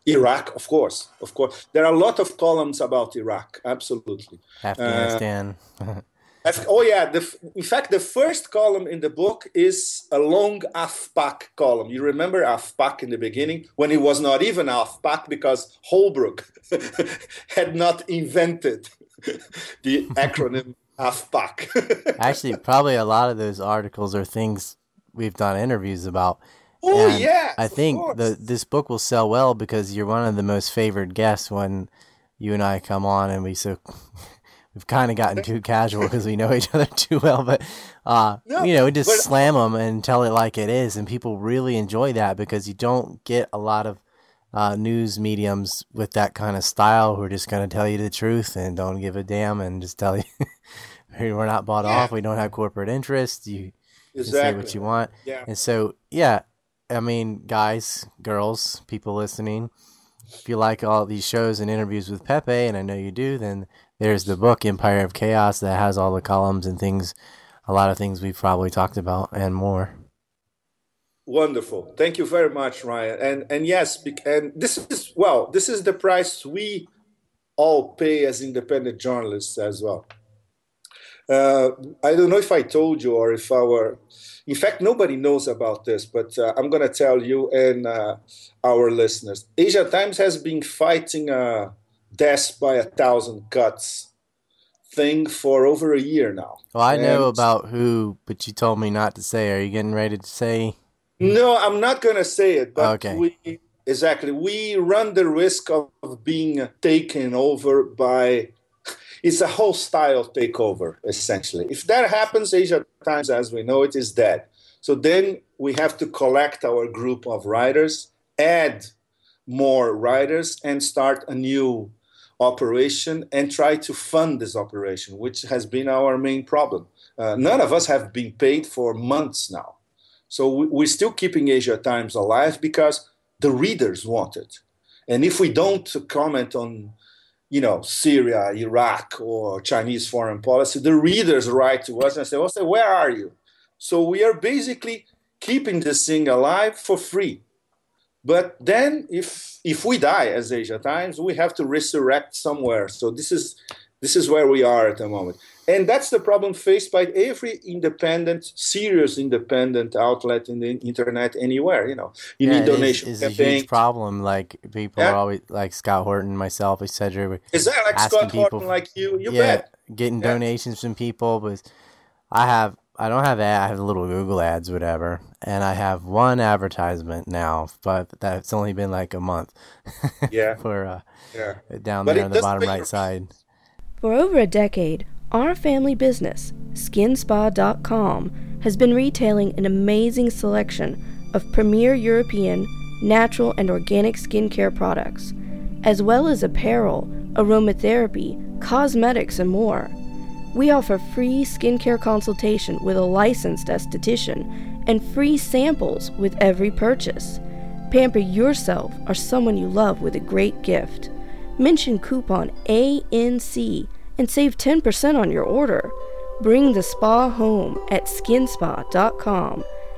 Iraq, of course, of course. There are a lot of columns about Iraq, absolutely. Afghanistan. Uh, oh yeah, the, in fact, the first column in the book is a long AFPAC column. You remember AFPAC in the beginning, when it was not even AFPAC because Holbrooke had not invented the acronym AFPAC. Actually, probably a lot of those articles are things we've done interviews about. Oh and yeah, I think the this book will sell well because you're one of the most favored guests when you and I come on, and we so we've kind of gotten too casual because we know each other too well. But uh, no, you know, we just but, slam them and tell it like it is, and people really enjoy that because you don't get a lot of uh, news mediums with that kind of style who are just going to tell you the truth and don't give a damn and just tell you we're not bought yeah. off, we don't have corporate interests. You exactly. can say what you want, yeah. and so yeah. I mean, guys, girls, people listening, if you like all these shows and interviews with Pepe, and I know you do, then there's the book, Empire of Chaos, that has all the columns and things, a lot of things we've probably talked about and more. Wonderful. Thank you very much, Ryan. And and yes, and this is, well, this is the price we all pay as independent journalists as well. Uh, I don't know if I told you or if our... In fact, nobody knows about this, but uh, I'm going to tell you and uh, our listeners. Asia Times has been fighting a death by a thousand cuts thing for over a year now. Well, I know and about who, but you told me not to say. Are you getting ready to say? No, I'm not going to say it. But okay. we, exactly. We run the risk of being taken over by... It's a hostile takeover, essentially. If that happens, Asia Times, as we know it, is dead. So then we have to collect our group of writers, add more writers, and start a new operation and try to fund this operation, which has been our main problem. Uh, none of us have been paid for months now. So we, we're still keeping Asia Times alive because the readers want it. And if we don't comment on... you know, Syria, Iraq, or Chinese foreign policy, the readers write to us and say, well, say, where are you? So we are basically keeping this thing alive for free. But then if if we die as Asia Times, we have to resurrect somewhere. So this is this is where we are at the moment. And that's the problem faced by every independent, serious independent outlet in the internet anywhere. You know, you yeah, need donation campaigns. It's a huge problem. Like people yeah. are always, like Scott Horton, myself, et cetera. Is that like Scott people, Horton, like you? You yeah, bet. Getting yeah. donations from people. But I have, I don't have ad. I have little Google ads, whatever, and I have one advertisement now, but that's only been like a month. yeah. For uh, yeah. down but there on the bottom right side. For over a decade, our family business, Skin Spa dot com, has been retailing an amazing selection of premier European, natural, and organic skincare products, as well as apparel, aromatherapy, cosmetics, and more. We offer free skincare consultation with a licensed esthetician and free samples with every purchase. Pamper yourself or someone you love with a great gift. Mention coupon A N C and save ten percent on your order. Bring the spa home at Skin Spa dot com,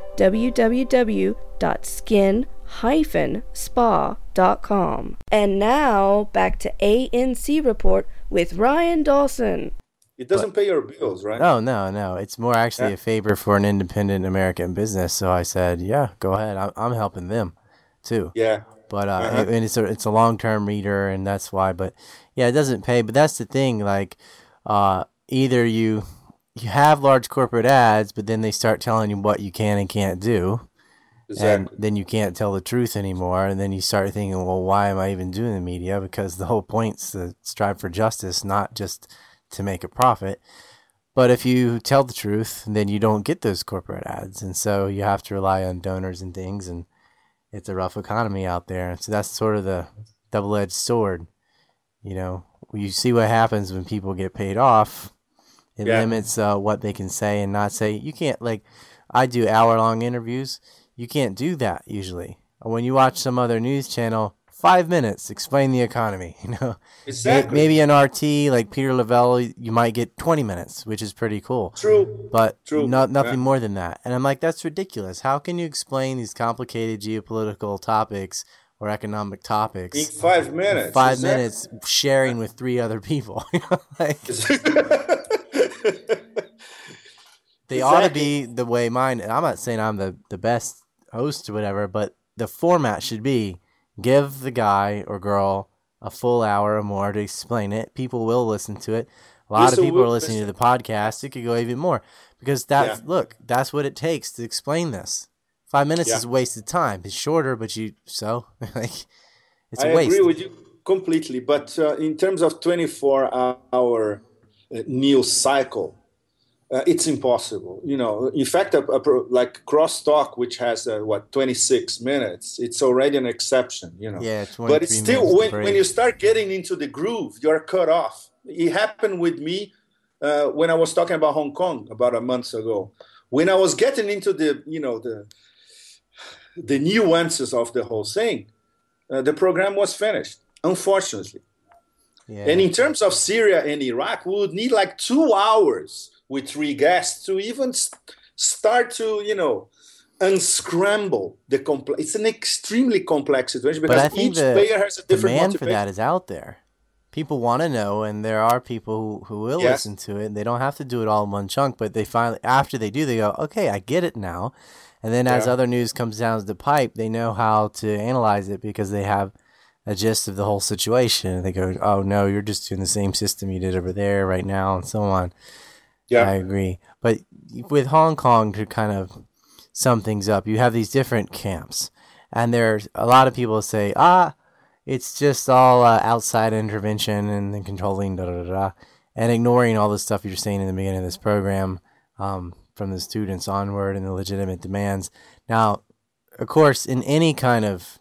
w w w dot skin dash spa dot com. And now, back to A N C Report with Ryan Dawson. It doesn't but, pay your bills, right? No, no, no. It's more actually yeah. a favor for an independent American business. So I said, yeah, go ahead. I'm, I'm helping them, too. Yeah. But uh, uh-huh. and it's a it's a long term reader, and that's why. But yeah, it doesn't pay. But that's the thing. Like, uh, either you you have large corporate ads, but then they start telling you what you can and can't do, exactly. and then you can't tell the truth anymore. And then you start thinking, well, why am I even doing the media? Because the whole point's to strive for justice, not just to make a profit. But if you tell the truth, then you don't get those corporate ads, and so you have to rely on donors and things and. It's a rough economy out there. So that's sort of the double-edged sword. You know, you see what happens when people get paid off. It yeah. limits uh, what they can say and not say. You can't, like, I do hour-long interviews. You can't do that usually. When you watch some other news channel, five minutes, explain the economy. You know, exactly. Maybe an R T like Peter Lavelle, you might get twenty minutes, which is pretty cool. True, but True. not nothing yeah. more than that. And I'm like, that's ridiculous. How can you explain these complicated geopolitical topics or economic In topics five minutes. five exactly. minutes sharing with three other people. Like, they ought to be the way mine. I'm not saying I'm the, the best host or whatever, but the format should be give the guy or girl a full hour or more to explain it. People will listen to it. A lot Listen, of people we'll are listening listen. to the podcast. It could go even more because that's, Yeah. look, that's what it takes to explain this. Five minutes Yeah. is wasted time. It's shorter, but you, so like it's a I waste. agree with you completely. But uh, in terms of twenty-four hour uh, news cycle, uh, it's impossible. You know, in fact, a, a, pro- like Crosstalk, which has uh, what twenty-six minutes, it's already an exception. You know, Yeah, but it's twenty-three still minutes to when, when break. you start getting into the groove, you're cut off. It happened with me uh, when I was talking about Hong Kong about a month ago. When I was getting into the, you know, the the nuances of the whole thing, uh, the program was finished, unfortunately. Yeah. And in terms of Syria and Iraq, we would need like two hours with three guests to even s- start to, you know, unscramble the complex. It's an extremely complex situation But because I think each the player has a different demand for motivation. that is out there. People want to know, and there are people who, who will Yes. listen to it. They don't have to do it all in one chunk, but they finally, after they do, they go, okay, I get it now. And then as Yeah. other news comes down the pipe, they know how to analyze it because they have a gist of the whole situation. They go, oh, no, you're just doing the same system you did over there right now, and so on. Yeah. I agree. But with Hong Kong, to kind of sum things up, you have these different camps. And there's a lot of people say, ah, it's just all uh, outside intervention and then controlling, da da da da, and ignoring all the stuff you're saying in the beginning of this program, um, from the students onward and the legitimate demands. Now, of course, in any kind of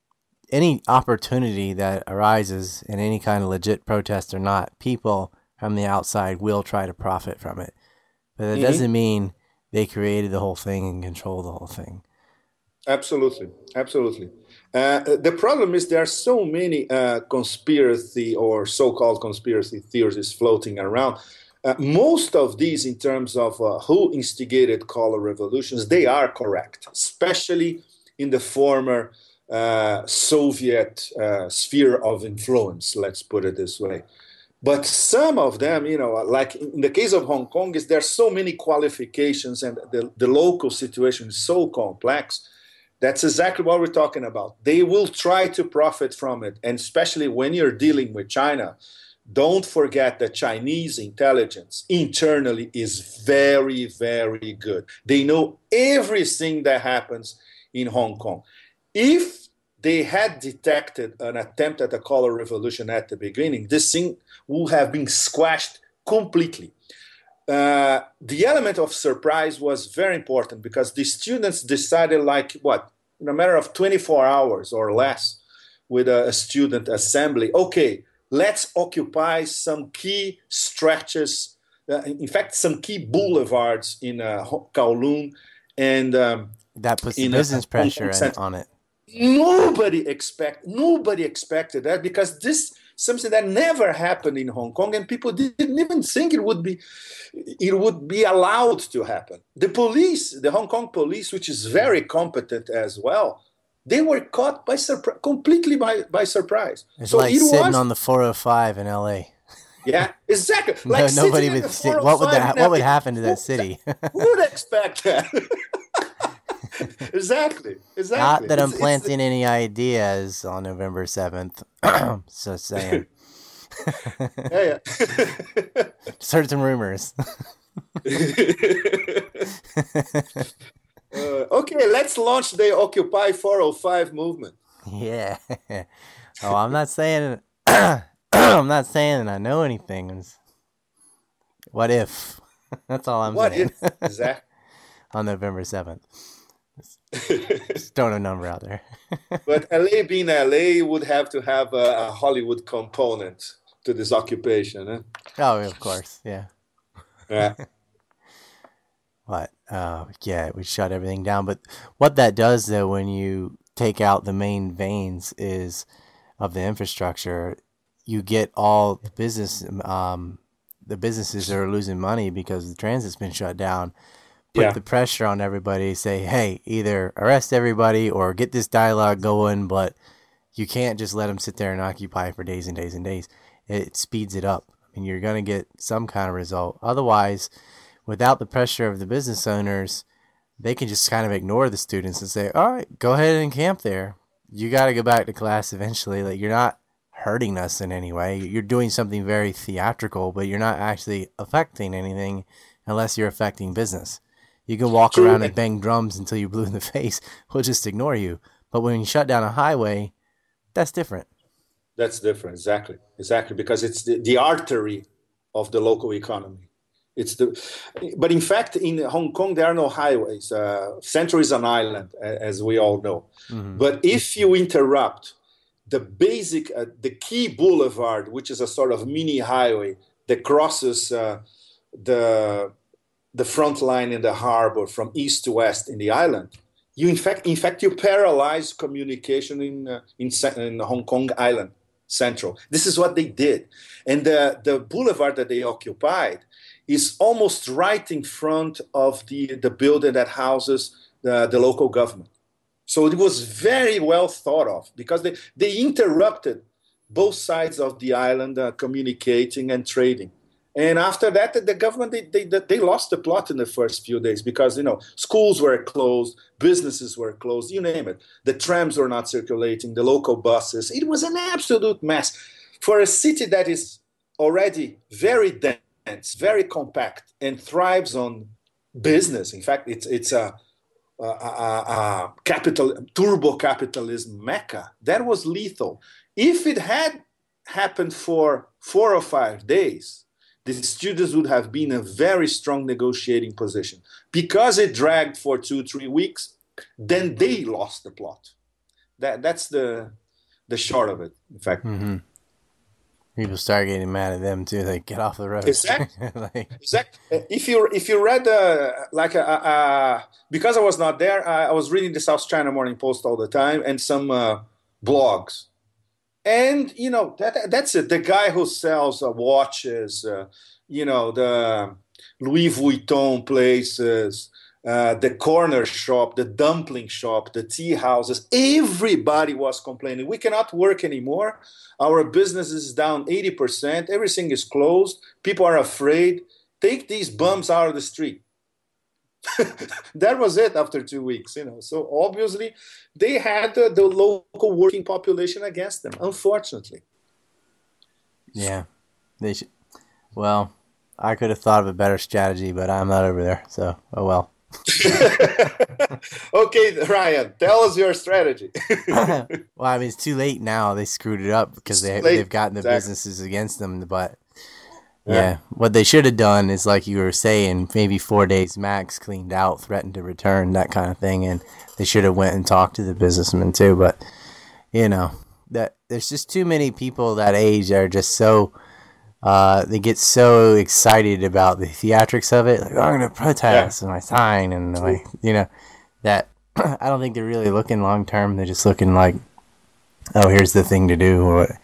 any opportunity that arises in any kind of legit protest or not, people from the outside will try to profit from it. But that Mhm. doesn't mean they created the whole thing and control the whole thing. Absolutely, absolutely. Uh, the problem is there are so many uh, conspiracy or so-called conspiracy theories floating around. Uh, most of these, in terms of uh, who instigated color revolutions, they are correct, especially in the former uh, Soviet uh, sphere of influence. Let's put it this way. But some of them, you know, like in the case of Hong Kong, is there are so many qualifications and the, the local situation is so complex. That's exactly what we're talking about. They will try to profit from it. And especially when you're dealing with China, don't forget that Chinese intelligence internally is very, very good. They know everything that happens in Hong Kong. If they had detected an attempt at a color revolution at the beginning, this thing would have been squashed completely. Uh, the element of surprise was very important because the students decided, like, what, in a matter of twenty-four hours or less with a, a student assembly, okay, let's occupy some key stretches, uh, in fact, some key boulevards in uh, Kowloon and um, That puts the in uh, business Hong Kong pressure in, Central. on it. Nobody expect nobody expected that because this something that never happened in Hong Kong, and people didn't even think it would be it would be allowed to happen. The police, the Hong Kong police, which is very competent as well, they were caught by surprise, completely by, by surprise. It's so like it sitting was, on the four oh five in L A. yeah, exactly. No, Like nobody sitting in would the think, what would that, four oh five in what would L A. happen to that Who- city? Who would expect that? exactly, exactly. Not that I'm It's- it's- planting any ideas on November seventh. So saying. yeah, yeah. Certain rumors. Uh, okay, let's launch the Occupy four oh five movement. Yeah. Oh, I'm not saying I'm not saying that I know anything. It's- What if? That's all I'm What saying. if, Zach? On November seventh. Just throwing a number out there. But L A being L A would have to have a, a Hollywood component to this occupation. Huh? Oh, of course. Yeah. Yeah. What? Uh, yeah, we shut everything down. But what that does, though, when you take out the main veins is of the infrastructure, you get all the business, um, the businesses that are losing money because the transit's been shut down. Put Yeah. the pressure on everybody. Say, hey, either arrest everybody or get this dialogue going, but you can't just let them sit there and occupy for days and days and days. It speeds it up. I mean, you're going to get some kind of result. Otherwise, without the pressure of the business owners, they can just kind of ignore the students and say, all right, go ahead and camp there. You got to go back to class eventually. Like, you're not hurting us in any way. You're doing something very theatrical, but you're not actually affecting anything unless you're affecting business. You can walk True. around and bang drums until you're blue in the face. We'll just ignore you. But when you shut down a highway, that's different. That's different, exactly, exactly, because it's the, the artery of the local economy. It's the, but in fact, in Hong Kong there are no highways. Uh, Central is an island, as we all know. Mm-hmm. But if you interrupt the basic, uh, the key boulevard, which is a sort of mini highway that crosses uh, the the front line in the harbor from east to west in the island, you in fact, in fact, you paralyze communication in uh, in, in Hong Kong Island Central. This is what they did, and the the boulevard that they occupied is almost right in front of the the building that houses the, the local government. So it was very well thought of because they, they interrupted both sides of the island uh, communicating and trading. And after that, the government, they, they, they lost the plot in the first few days because, you know, schools were closed, businesses were closed, you name it. The trams were not circulating, the local buses. It was an absolute mess. For a city that is already very dense, very compact, and thrives on business. In fact, it's it's a... Uh, uh, uh, capital turbo capitalism mecca, that was lethal. If it had happened for four or five days, the students would have been in a very strong negotiating position. Because it dragged for two, three weeks, then they lost the plot. That that's the the short of it. In fact. Mm-hmm. People start getting mad at them too. Like, get off the road. Exactly. like, exactly. If you if you read uh, like a, a, because I was not there, I, I was reading the South China Morning Post all the time and some uh, blogs, and you know that that's it. The guy who sells uh, watches, uh, you know, the Louis Vuitton places, uh, the corner shop, the dumpling shop, the tea houses. Everybody was complaining. We cannot work anymore. Our business is down eighty percent. Everything is closed. People are afraid. Take these bums out of the street. That was it after two weeks, you know. So obviously, they had the, the local working population against them, unfortunately. Yeah. They should. Well, I could have thought of a better strategy, but I'm not over there. So, oh well. Okay, Ryan, tell us your strategy. Well, I mean, it's too late now. They screwed it up because they, they've gotten the exactly. businesses against them. But yeah. yeah, what they should have done is, like you were saying, maybe four days max, cleaned out, threatened to return, that kind of thing. And they should have went and talked to the businessmen too. But you know, that there's just too many people that age that are just so. Uh, they get so excited about the theatrics of it, like, oh, I'm going to protest yeah. and I sign, and like, you know, that I don't think they're really looking long term. They're just looking like, oh, here's the thing to do, or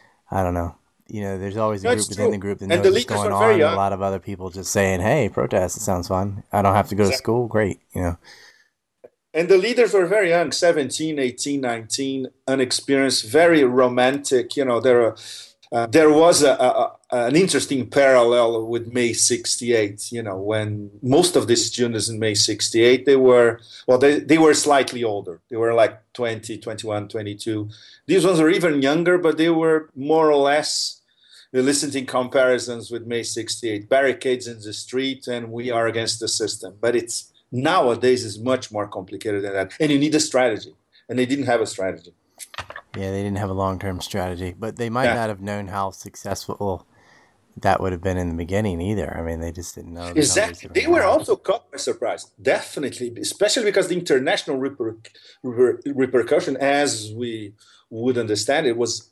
I don't know. You know, there's always a no, group within true. the group that and knows what's going on, and a lot of other people just saying, hey, protest, it sounds fun. I don't have to go exactly. to school, great, you know. And the leaders were very young, seventeen, eighteen, nineteen, unexperienced, very romantic, you know, they're Uh, there was a, a, an interesting parallel with May sixty-eight, you know, when most of the students in May sixty-eight, they were, well, they, they were slightly older. They were like twenty, twenty-one, twenty-two. These ones were even younger, but they were more or less eliciting comparisons with May sixty-eight. Barricades in the street, and we are against the system. But it's nowadays is much more complicated than that. And you need a strategy. And they didn't have a strategy. Yeah, they didn't have a long-term strategy, but they might yeah. not have known how successful that would have been in the beginning either. I mean, they just didn't know. The exactly. They were also caught by surprise, definitely, especially because the international reper- reper- repercussion, as we would understand it, was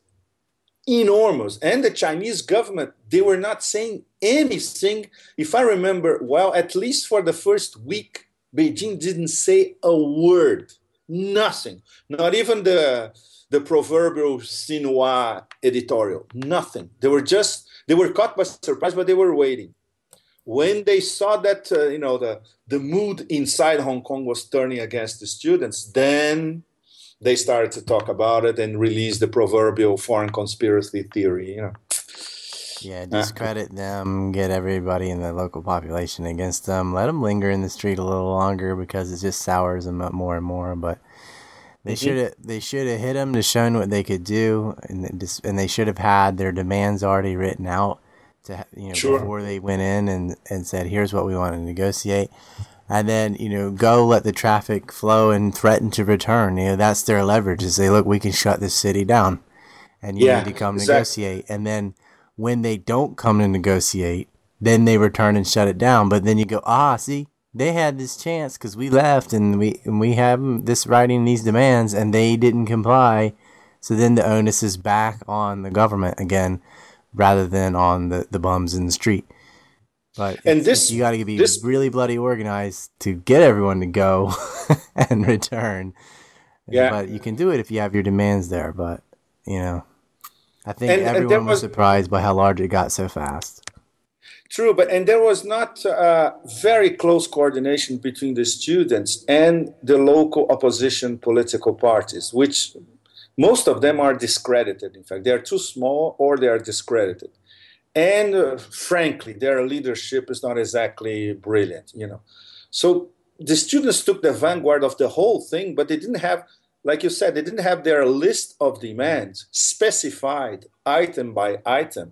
enormous. And the Chinese government, they were not saying anything. If I remember well, at least for the first week, Beijing didn't say a word. Nothing. Not even the the proverbial Xinhua editorial. Nothing. They were just they were caught by surprise, but they were waiting. When they saw that uh, you know the the mood inside Hong Kong was turning against the students, then they started to talk about it and release the proverbial foreign conspiracy theory. You know. Yeah, discredit them, get everybody in the local population against them, let them linger in the street a little longer because it just sours them up more and more. But they mm-hmm. should have they should have hit them to show what they could do, and just, and they should have had their demands already written out to you know sure. before they went in and, and said, here's what we want to negotiate. And then, you know, go let the traffic flow and threaten to return. You know, that's their leverage, is say, look, we can shut this city down and you yeah, need to come exactly. negotiate. And then when they don't come to negotiate, then they return and shut it down. But then you go, ah, see, they had this chance because we left and we and we have this writing these demands and they didn't comply. So then the onus is back on the government again rather than on the, the bums in the street. But and this you got to be this, really bloody organized to get everyone to go and return. Yeah. But you can do it if you have your demands there. But, you know. I think and, everyone and was, was surprised by how large it got so fast. True, but and there was not uh, very close coordination between the students and the local opposition political parties, which most of them are discredited. In fact, they are too small or they are discredited. And uh, frankly, their leadership is not exactly brilliant, you know. So the students took the vanguard of the whole thing, but they didn't have, like you said, they didn't have their list of demands specified item by item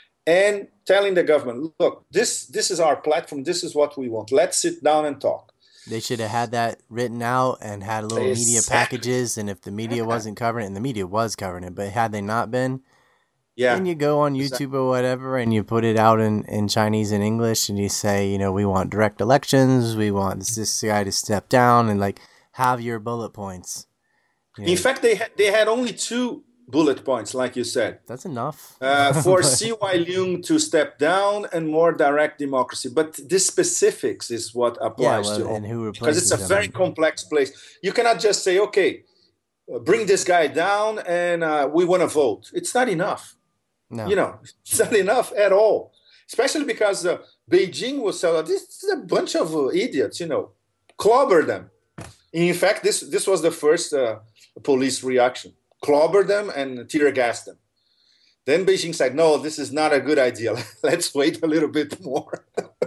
and telling the government, look, this this is our platform. This is what we want. Let's sit down and talk. They should have had that written out and had little exactly. media packages. And if the media wasn't covering it, and the media was covering it, but had they not been, yeah. then you go on YouTube exactly. or whatever and you put it out in, in Chinese and English and you say, you know, we want direct elections. We want this, this guy to step down and like have your bullet points. You know, in fact, they had, they had only two bullet points, like you said. That's enough. uh, for C Y Leung to step down and more direct democracy. But the specifics is what applies yeah, well, to and who because it's a them. very complex place. You cannot just say, okay, uh, bring this guy down and uh, we want to vote. It's not enough. No. You know, it's not enough at all. Especially because uh, Beijing was so, this is a bunch of uh, idiots, you know, clobber them. In fact, this this was the first uh, police reaction. Clobber them and tear gas them. Then Beijing said, no, this is not a good idea. Let's wait a little bit more.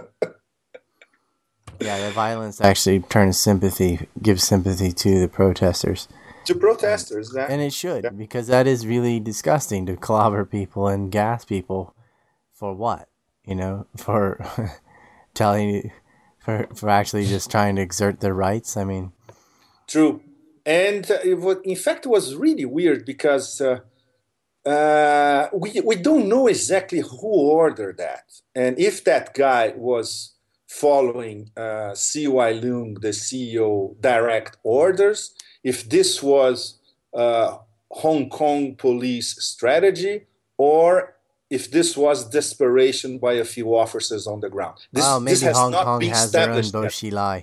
Yeah, the violence actually turns sympathy, gives sympathy to the protesters. To protesters. That, and it should, yeah. because that is really disgusting to clobber people and gas people. For what? You know, for telling you, for, for actually just trying to exert their rights? I mean... True. And uh, it was, in fact, it was really weird because uh, uh, we, we don't know exactly who ordered that. And if that guy was following uh, C Y Leung, the C E O, direct orders, if this was uh, Hong Kong police strategy, or if this was desperation by a few officers on the ground. This, oh, maybe this has Hong not Kong been has their own established Bo yet. Xilai.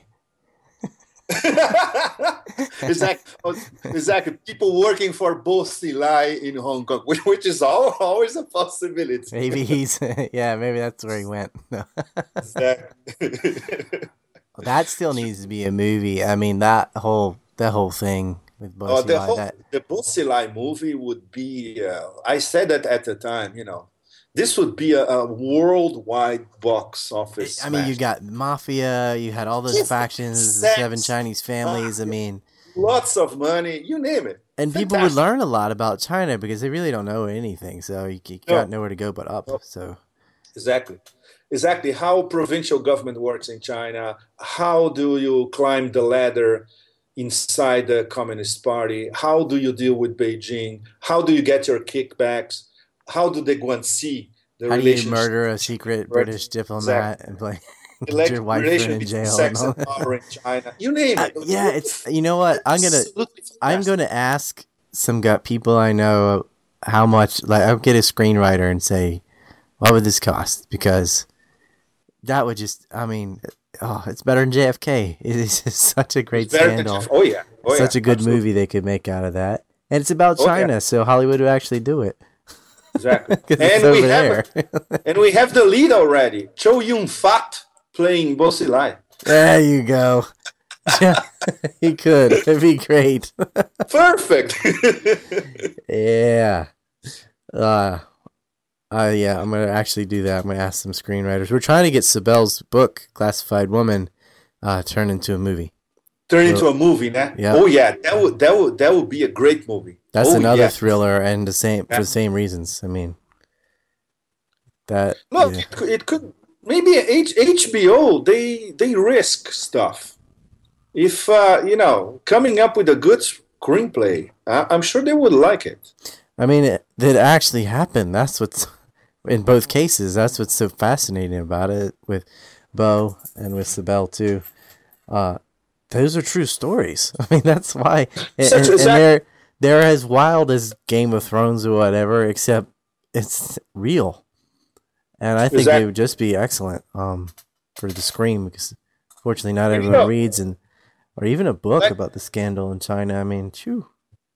exactly, exactly. People working for Bo Xilai in Hong Kong, which is always a possibility. Maybe he's, yeah, maybe that's where he went. No. Exactly. That still needs to be a movie. I mean, that whole that whole thing with Bo oh, Xilai. The, whole, that... the Bo Xilai movie would be, uh, I said that at the time, you know, this would be a, a worldwide box office. I mean, you got Mafia, you had all those yes, factions, the seven Chinese families. I mean, lots of money, you name it. And Fantastic. People would learn a lot about China because they really don't know anything. So you, you no. got nowhere to go but up. No. So exactly. Exactly how provincial government works in China. How do you climb the ladder inside the Communist Party? How do you deal with Beijing? How do you get your kickbacks? How do they go and see the How relationship? do you murder a secret British diplomat exactly. and play Elect- your wife in jail? Sex and power in China. You name it. Uh, yeah, it's you know what I'm gonna I'm gonna ask some gut people I know how much. Like I'll get a screenwriter and say, what would this cost? Because that would just I mean, oh, it's better than J F K. It is just such a great scandal. Oh yeah, oh, such yeah. a good Absolutely. movie they could make out of that, and it's about China, oh, yeah. so Hollywood would actually do it. Exactly. and we have and we have the lead already. Chow Yun-fat playing Bo Xilai. There you go. Yeah, he could. It'd be great. Perfect. Yeah. Uh, uh, yeah, I'm going to actually do that. I'm going to ask some screenwriters. We're trying to get Sibel's book, Classified Woman, uh, turned into a movie. Turn So- into a movie, nah? Yeah. Oh yeah, that would that would that would be a great movie. That's oh, another yeah. thriller, and the same Yeah. for the same reasons. I mean, that Look, yeah. it, could, it could maybe H, HBO they they risk stuff. If uh, you know, coming up with a good screenplay, I, I'm sure they would like it. I mean, it, that actually happened. That's what's in both cases. That's what's so fascinating about it with Bo and with Sibel too. Uh, those are true stories. I mean, that's why, and, Such and, as and that- they're they're as wild as Game of Thrones or whatever, except it's real. And I think Exact- they would just be excellent um, for the screen because, fortunately, not And you everyone know- reads and or even a book Like- about the scandal in China. I mean, phew.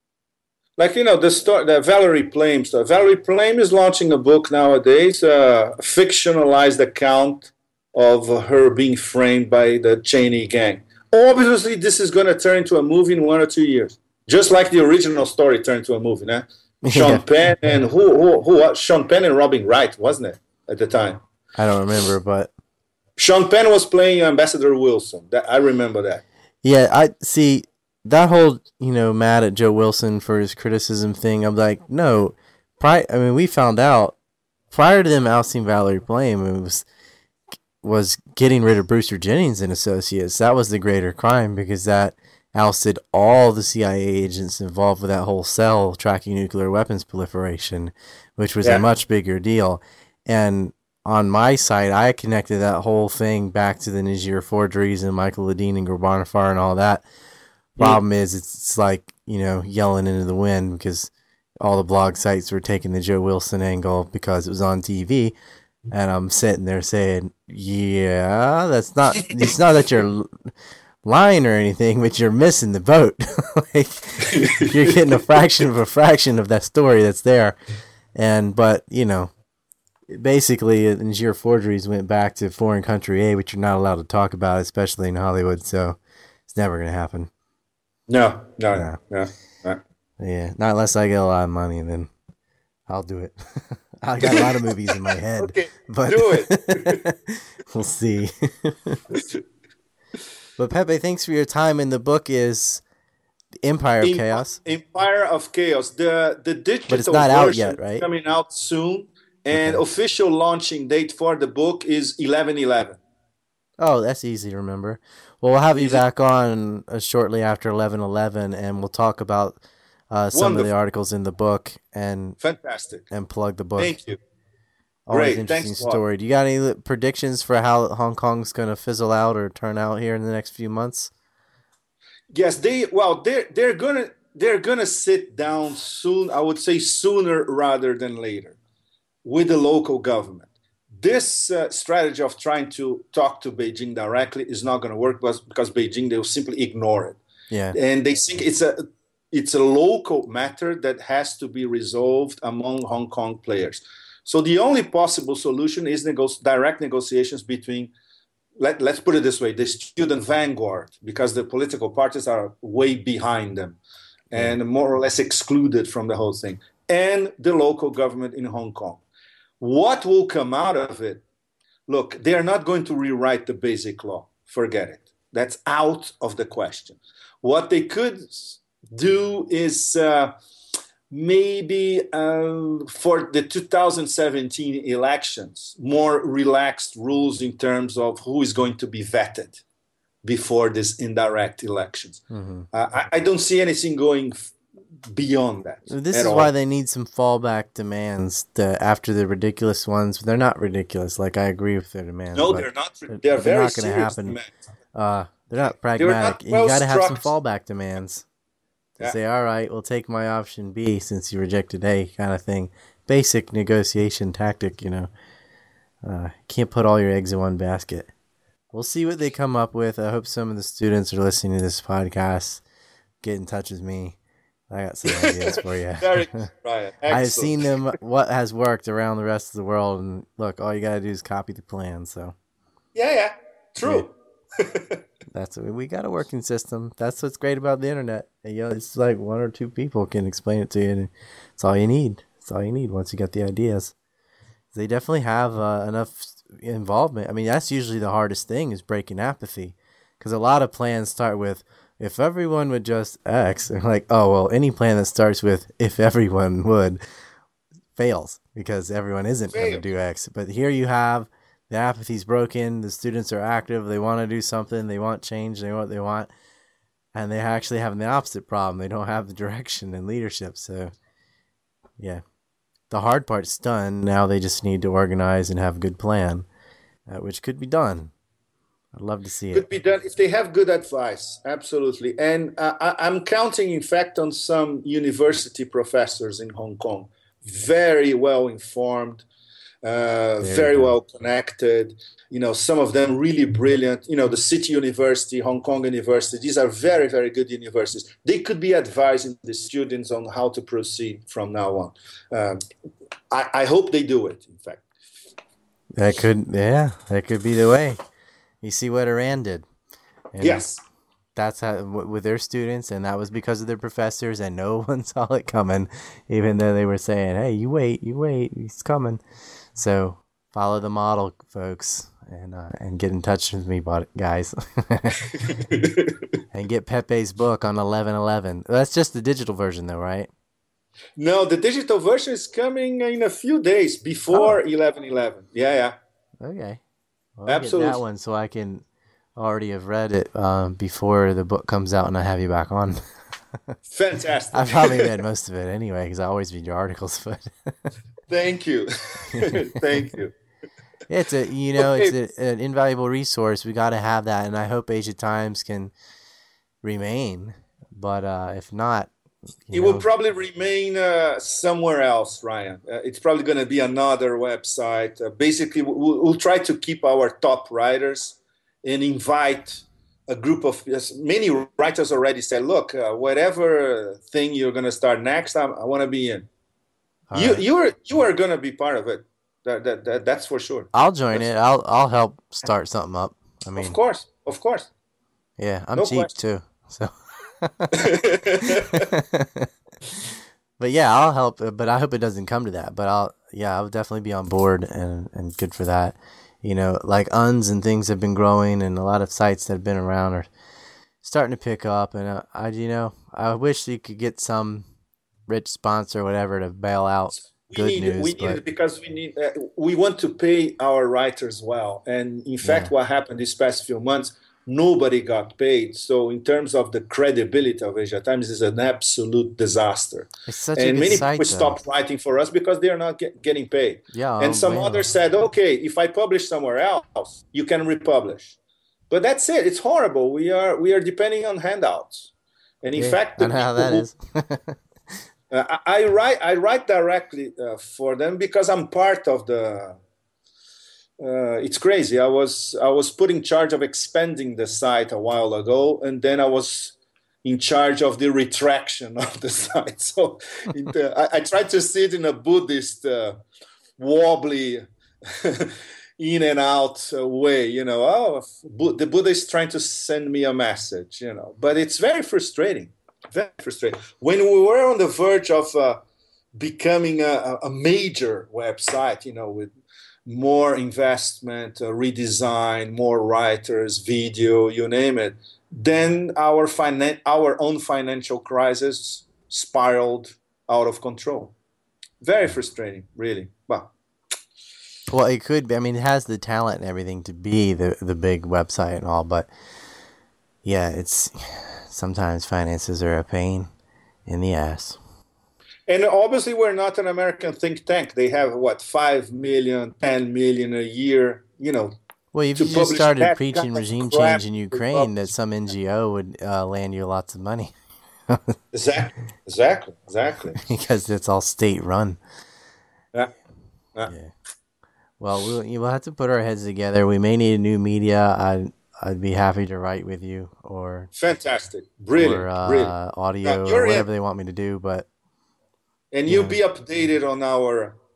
Like you know, the story, the Valerie Plame stuff. Valerie Plame is launching a book nowadays, uh, a fictionalized account of her being framed by the Cheney gang. Obviously, this is going to turn into a movie in one or two years, just like the original story turned into a movie. Nah? Sean Yeah. Penn and who, who, who, was Sean Penn and Robin Wright, wasn't it at the time? I don't remember, but Sean Penn was playing Ambassador Wilson. That I remember that. yeah, I see that whole, you know, mad at Joe Wilson for his criticism thing. I'm like, no, pri- I mean, we found out prior to them ousting Valerie Plame, it was was getting rid of Brewster Jennings and Associates. That was the greater crime because that ousted all the C I A agents involved with that whole cell tracking nuclear weapons proliferation, which was Yeah. a much bigger deal. And on my side, I connected that whole thing back to the Niger forgeries and Michael Ledeen and Ghorbanifar and all that. Problem is, it's, it's like, you know, yelling into the wind because all the blog sites were taking the Joe Wilson angle because it was on T V. And I'm sitting there saying, yeah, that's not, it's not that you're l- lying or anything, but you're missing the boat. Like, you're getting a fraction of a fraction of that story that's there. And, but, you know, basically, uh, Niger forgeries went back to foreign country A, which you're not allowed to talk about, especially in Hollywood. So it's never going to happen. No, no, Yeah. no, no. Yeah, not unless I get a lot of money, then I'll do it. I got a lot of movies in my head, Okay, but do it. we'll see. But Pepe, thanks for your time. And the book is Empire of Em- Chaos. Empire of Chaos. The the digital But it's not out version yet, right? is coming out soon, and Okay. official launching date for the book is eleven eleven. Oh, that's easy to remember. Well, we'll have you Easy. back on uh, shortly after eleven eleven, and we'll talk about uh, some of the Wonderful. articles in the book and Fantastic. and plug the book. Thank you. Always Great, interesting thanks a lot. story. Do you got any li- predictions for how Hong Kong's going to fizzle out or turn out here in the next few months? Yes, they well they're they're gonna they're gonna sit down soon. I would say sooner rather than later with the local government. This uh, strategy of trying to talk to Beijing directly is not going to work because, because Beijing they will simply ignore it, Yeah. and they think it's a it's a local matter that has to be resolved among Hong Kong players. So the only possible solution is nego- direct negotiations between, let, let's put it this way, the student vanguard, because the political parties are way behind them and more or less excluded from the whole thing, and the local government in Hong Kong. What will come out of it? Look, they are not going to rewrite the basic law. Forget it. That's out of the question. What they could do is uh, maybe uh, for the two thousand seventeen elections, more relaxed rules in terms of who is going to be vetted before these indirect elections. Mm-hmm. Uh, I, I don't see anything going f- beyond that. This at is all. why they need some fallback demands to, after the ridiculous ones. They're not ridiculous. Like, I agree with their demands. No, but they're not. they're- They're, they're very not gonna serious happen. demands. Uh, they're not They were pragmatic. not you got to have some well-structured. fallback demands. To Yeah. say, all right, we'll take my option B since you rejected A, kind of thing. Basic negotiation tactic, you know. Uh, can't put all your eggs in one basket. We'll see what they come up with. I hope some of the students are listening to this podcast. Get in touch with me. I got some ideas for you. Very good, Ryan. I've Excellent. seen them, what has worked around the rest of the world, and look, all you got to do is copy the plan. So, Yeah, yeah. True. That's we got a working system. That's what's great about the internet. And, you know, it's like one or two people can explain it to you, and it's all you need. It's all you need once you get the ideas. They definitely have uh, enough involvement. I mean, that's usually the hardest thing is breaking apathy, because a lot of plans start with if everyone would just X. They're like, oh well, any plan that starts with if everyone would fails because everyone isn't going to do X. But here you have the apathy's broken. The students are active. They want to do something. They want change. They want what they want. And they're actually having the opposite problem. They don't have the direction and leadership. So, yeah. The hard part's done. Now they just need to organize and have a good plan, uh, which could be done. I'd love to see it. Could be done if they have good advice. Absolutely. And uh, I, I'm counting, in fact, on some university professors in Hong Kong. Very well informed. Uh, very well connected, you know, some of them really brilliant, you know, the City University, Hong Kong University, these are very, very good universities. They could be advising the students on how to proceed from now on. Um, I, I hope they do it, in fact. That could, yeah, that could be the way. You see what Iran did. And yes. That's how, with their students, and that was because of their professors, and no one saw it coming, even though they were saying, hey, you wait, you wait, he's coming. So follow the model, folks, and uh, and get in touch with me, guys. And get Pepe's book on eleven eleven. That's just the digital version, though, right? No, the digital version is coming in a few days before eleven eleven. Yeah, yeah. Okay. Well, absolutely. Get that one so I can already have read it um, before the book comes out and I have you back on. Fantastic. I probably read most of it anyway because I always read your articles, but. Thank you. Thank you. It's a, you know, okay. it's a, an invaluable resource. We got to have that. And I hope Asia Times can remain. But uh, if not, it know. will probably remain uh, somewhere else, Ryan. Uh, it's probably going to be another website. Uh, basically, we'll, we'll try to keep our top writers and invite a group of, yes, many writers already said, look, uh, whatever thing you're going to start next, I'm, I want to be in. All you right. you are you are gonna be part of it. That that, that that's for sure. I'll join that's it. I'll I'll help start something up. I mean, of course, of course. Yeah, I'm no cheap question. too. So. But yeah, I'll help. But I hope it doesn't come to that. But I'll yeah, I'll definitely be on board and and good for that. You know, like U N S and things have been growing, and a lot of sites that have been around are starting to pick up. And uh, I you know I wish you could get some rich sponsor or whatever to bail out good we need, news. We but... need it because we need. Uh, we want to pay our writers well, and in fact, yeah. what happened these past few months, nobody got paid. So, in terms of the credibility of Asia Times, is an absolute disaster. It's such and a good many site, people though. stopped writing for us because they are not get, getting paid. Yeah, and some man. others said, "Okay, if I publish somewhere else, you can republish." But that's it. It's horrible. We are we are depending on handouts, and in yeah, fact, the I know how that who, is. Uh, I, I write I write directly uh, for them because I'm part of the. Uh, it's crazy. I was I was put in charge of expanding the site a while ago, and then I was in charge of the retraction of the site. So it, uh, I, I tried to see it in a Buddhist uh, wobbly in and out uh, way. You know, oh, the Buddha is trying to send me a message. You know, but it's very frustrating. Very frustrating. When we were on the verge of uh, becoming a, a major website, you know, with more investment, uh, redesign, more writers, video, you name it, then our finan- our own financial crisis spiraled out of control. Very frustrating, really. Well, well, it could be. I mean, it has the talent and everything to be the the big website and all, but yeah, it's. Sometimes finances are a pain in the ass. And obviously, we're not an American think tank. They have, what, five million, ten million a year, you know. Well, if you just started preaching regime change in Ukraine, that some N G O would uh, land you lots of money. Exactly, exactly, exactly. Because it's all state-run. Yeah. yeah. yeah. Well, we'll, we'll have to put our heads together. We may need a new media. I I'd be happy to write with you, or fantastic, brilliant, or uh, brilliant. audio, or whatever in. they want me to do. But and you'll yeah. be updated on our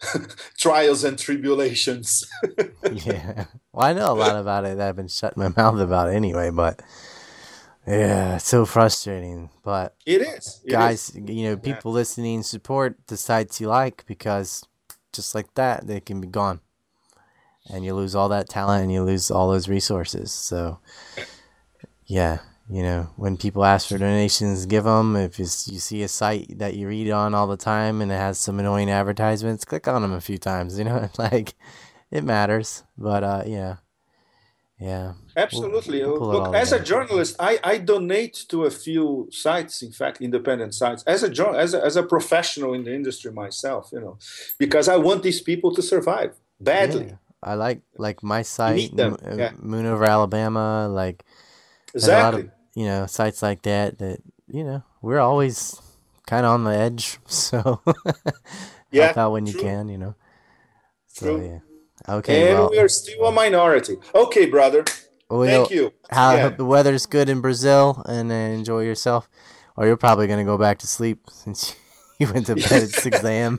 trials and tribulations. Yeah. Well, I know a lot about it that I've been shutting my mouth about anyway, but yeah, it's so frustrating. But It is. It guys, is. you know, people listening, support the sites you like, because just like that, they can be gone. And you lose all that talent and you lose all those resources. So, yeah, you know, when people ask for donations, give them. If it's, you see a site that you read on all the time and it has some annoying advertisements, click on them a few times. You know, like, it matters. But, uh, yeah. Yeah. Absolutely. We'll- we'll pull it all Look, as a together. journalist, I, I donate to a few sites, in fact, independent sites, as a, jour- as a as a professional in the industry myself, you know, because I want these people to survive badly. Yeah. I like like my You site, need them. M- uh, Yeah, Moon Over Alabama, like there's a lot of, exactly. you know, sites like that that, you know, we're always kind of on the edge, so Yeah, help out when you true, can, you know. So true. yeah. Okay, And well, we are still a minority. Okay, brother. well, Thank you. how, I hope Yeah, the weather's good in Brazil and uh, enjoy yourself. Or you're probably gonna go back to sleep since you went to bed at six a.m.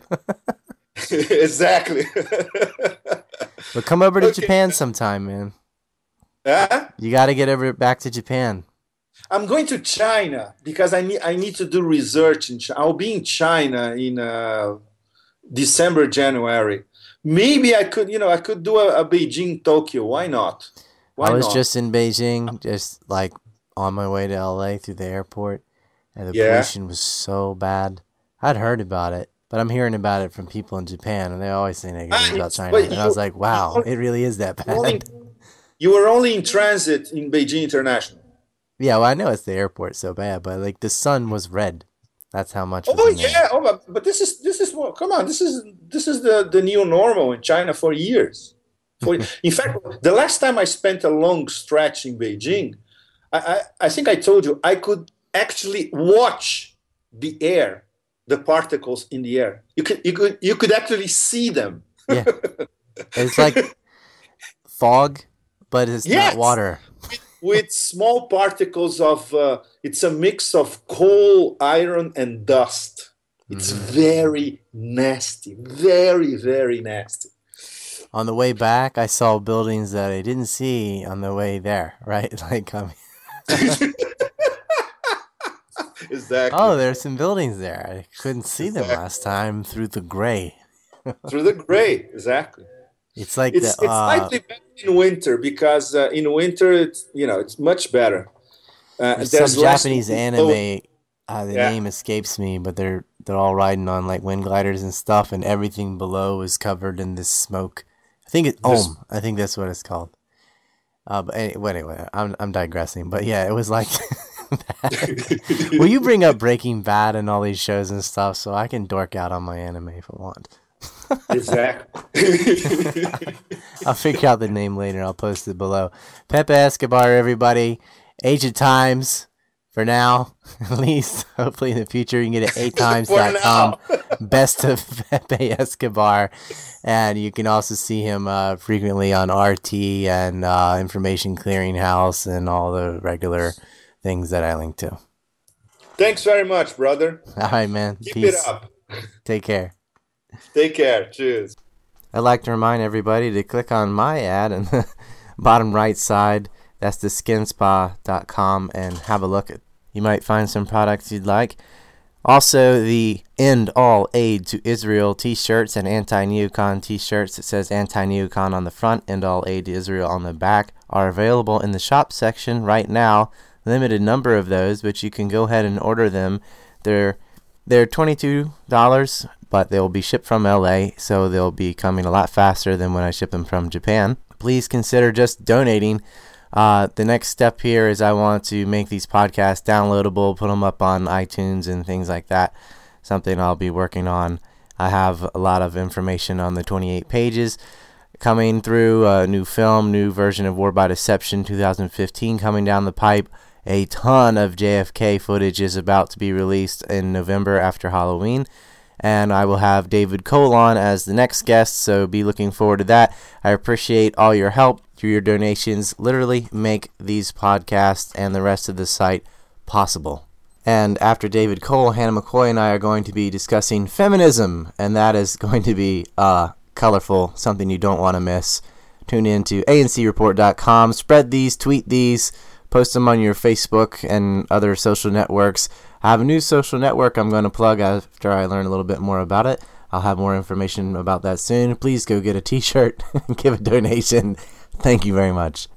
exactly. But come over to Okay. Japan sometime, man. Huh? You got to get over back to Japan. I'm going to China because I need I need to do research in China. I'll be in China in uh, December, January. Maybe I could, you know, I could do a, a Beijing, Tokyo. Why not? Why I was not? just in Beijing, just like on my way to L A through the airport, and the Yeah. pollution was so bad. I'd heard about it, but I'm hearing about it from people in Japan, and they always say negative Ah, things about it's- China. but And I you- was like, wow, you- it really is that you only, bad. you were only in transit in Beijing International. Yeah, well, I know it's the airport so bad, but like the sun was red. That's how much was Oh in there. yeah, oh, but, but this is this is what? Come on, this is this is the, the new normal in China for years. For in fact, the last time I spent a long stretch in Beijing, I, I I think I told you I could actually watch the air, the particles in the air. You could you could you could actually see them. Yeah, it's like fog, but it's Yes. not water. With small particles of uh, it's a mix of coal, iron, and dust. It's very nasty, very very nasty. On the way back, I saw buildings that I didn't see on the way there. Right, like I mean, Exactly. oh, there's some buildings there. I couldn't see them Exactly. last time through the gray. Through the gray, exactly. It's like It's the it's uh, slightly better in winter because uh, in winter it's you know it's much better. Uh, there's there's some less Japanese low- anime. Uh, the Yeah. name escapes me, but they're they're all riding on like wind gliders and stuff, and everything below is covered in this smoke. I think it's This- Om. I think that's what it's called. Uh, but anyway, anyway, I'm I'm digressing. But yeah, it was like. that. Will you bring up Breaking Bad and all these shows and stuff so I can dork out on my anime if I want? Exactly. I'll figure out the name later. I'll post it below. Pepe Escobar, everybody. Age of Times. For now, at least. Hopefully in the future you can get it eight times dot com. Best of Pepe Escobar. And you can also see him uh, frequently on R T and uh, Information Clearinghouse and all the regular things that I link to. Thanks very much, brother. All right, man. Keep Peace. it up. Take care. Take care. Cheers. I'd like to remind everybody to click on my ad in the bottom right side. That's the skin spa dot com and have a look at. You might find some products you'd like. Also, the End All Aid to Israel t-shirts and anti-neocon t-shirts. It says anti-neocon on the front, End All Aid to Israel on the back, are available in the shop section right now. Limited number of those, but you can go ahead and order them. They're they're twenty-two dollars, but they'll be shipped from L A, so they'll be coming a lot faster than when I ship them from Japan. Please consider just donating. Uh, the next step here is I want to make these podcasts downloadable, put them up on iTunes and things like that. Something I'll be working on. I have a lot of information on the twenty-eight pages coming through. A new film, new version of War by Deception twenty fifteen coming down the pipe. A ton of J F K footage is about to be released in November after Halloween. And I will have David Cole on as the next guest, so be looking forward to that. I appreciate all your help through your donations. Literally make these podcasts and the rest of the site possible. And after David Cole, Hannah McCoy and I are going to be discussing feminism, and that is going to be uh, colorful, something you don't want to miss. Tune in to A N C report dot com. Spread these, tweet these, post them on your Facebook and other social networks. I have a new social network I'm going to plug after I learn a little bit more about it. I'll have more information about that soon. Please go get a t-shirt and give a donation. Thank you very much.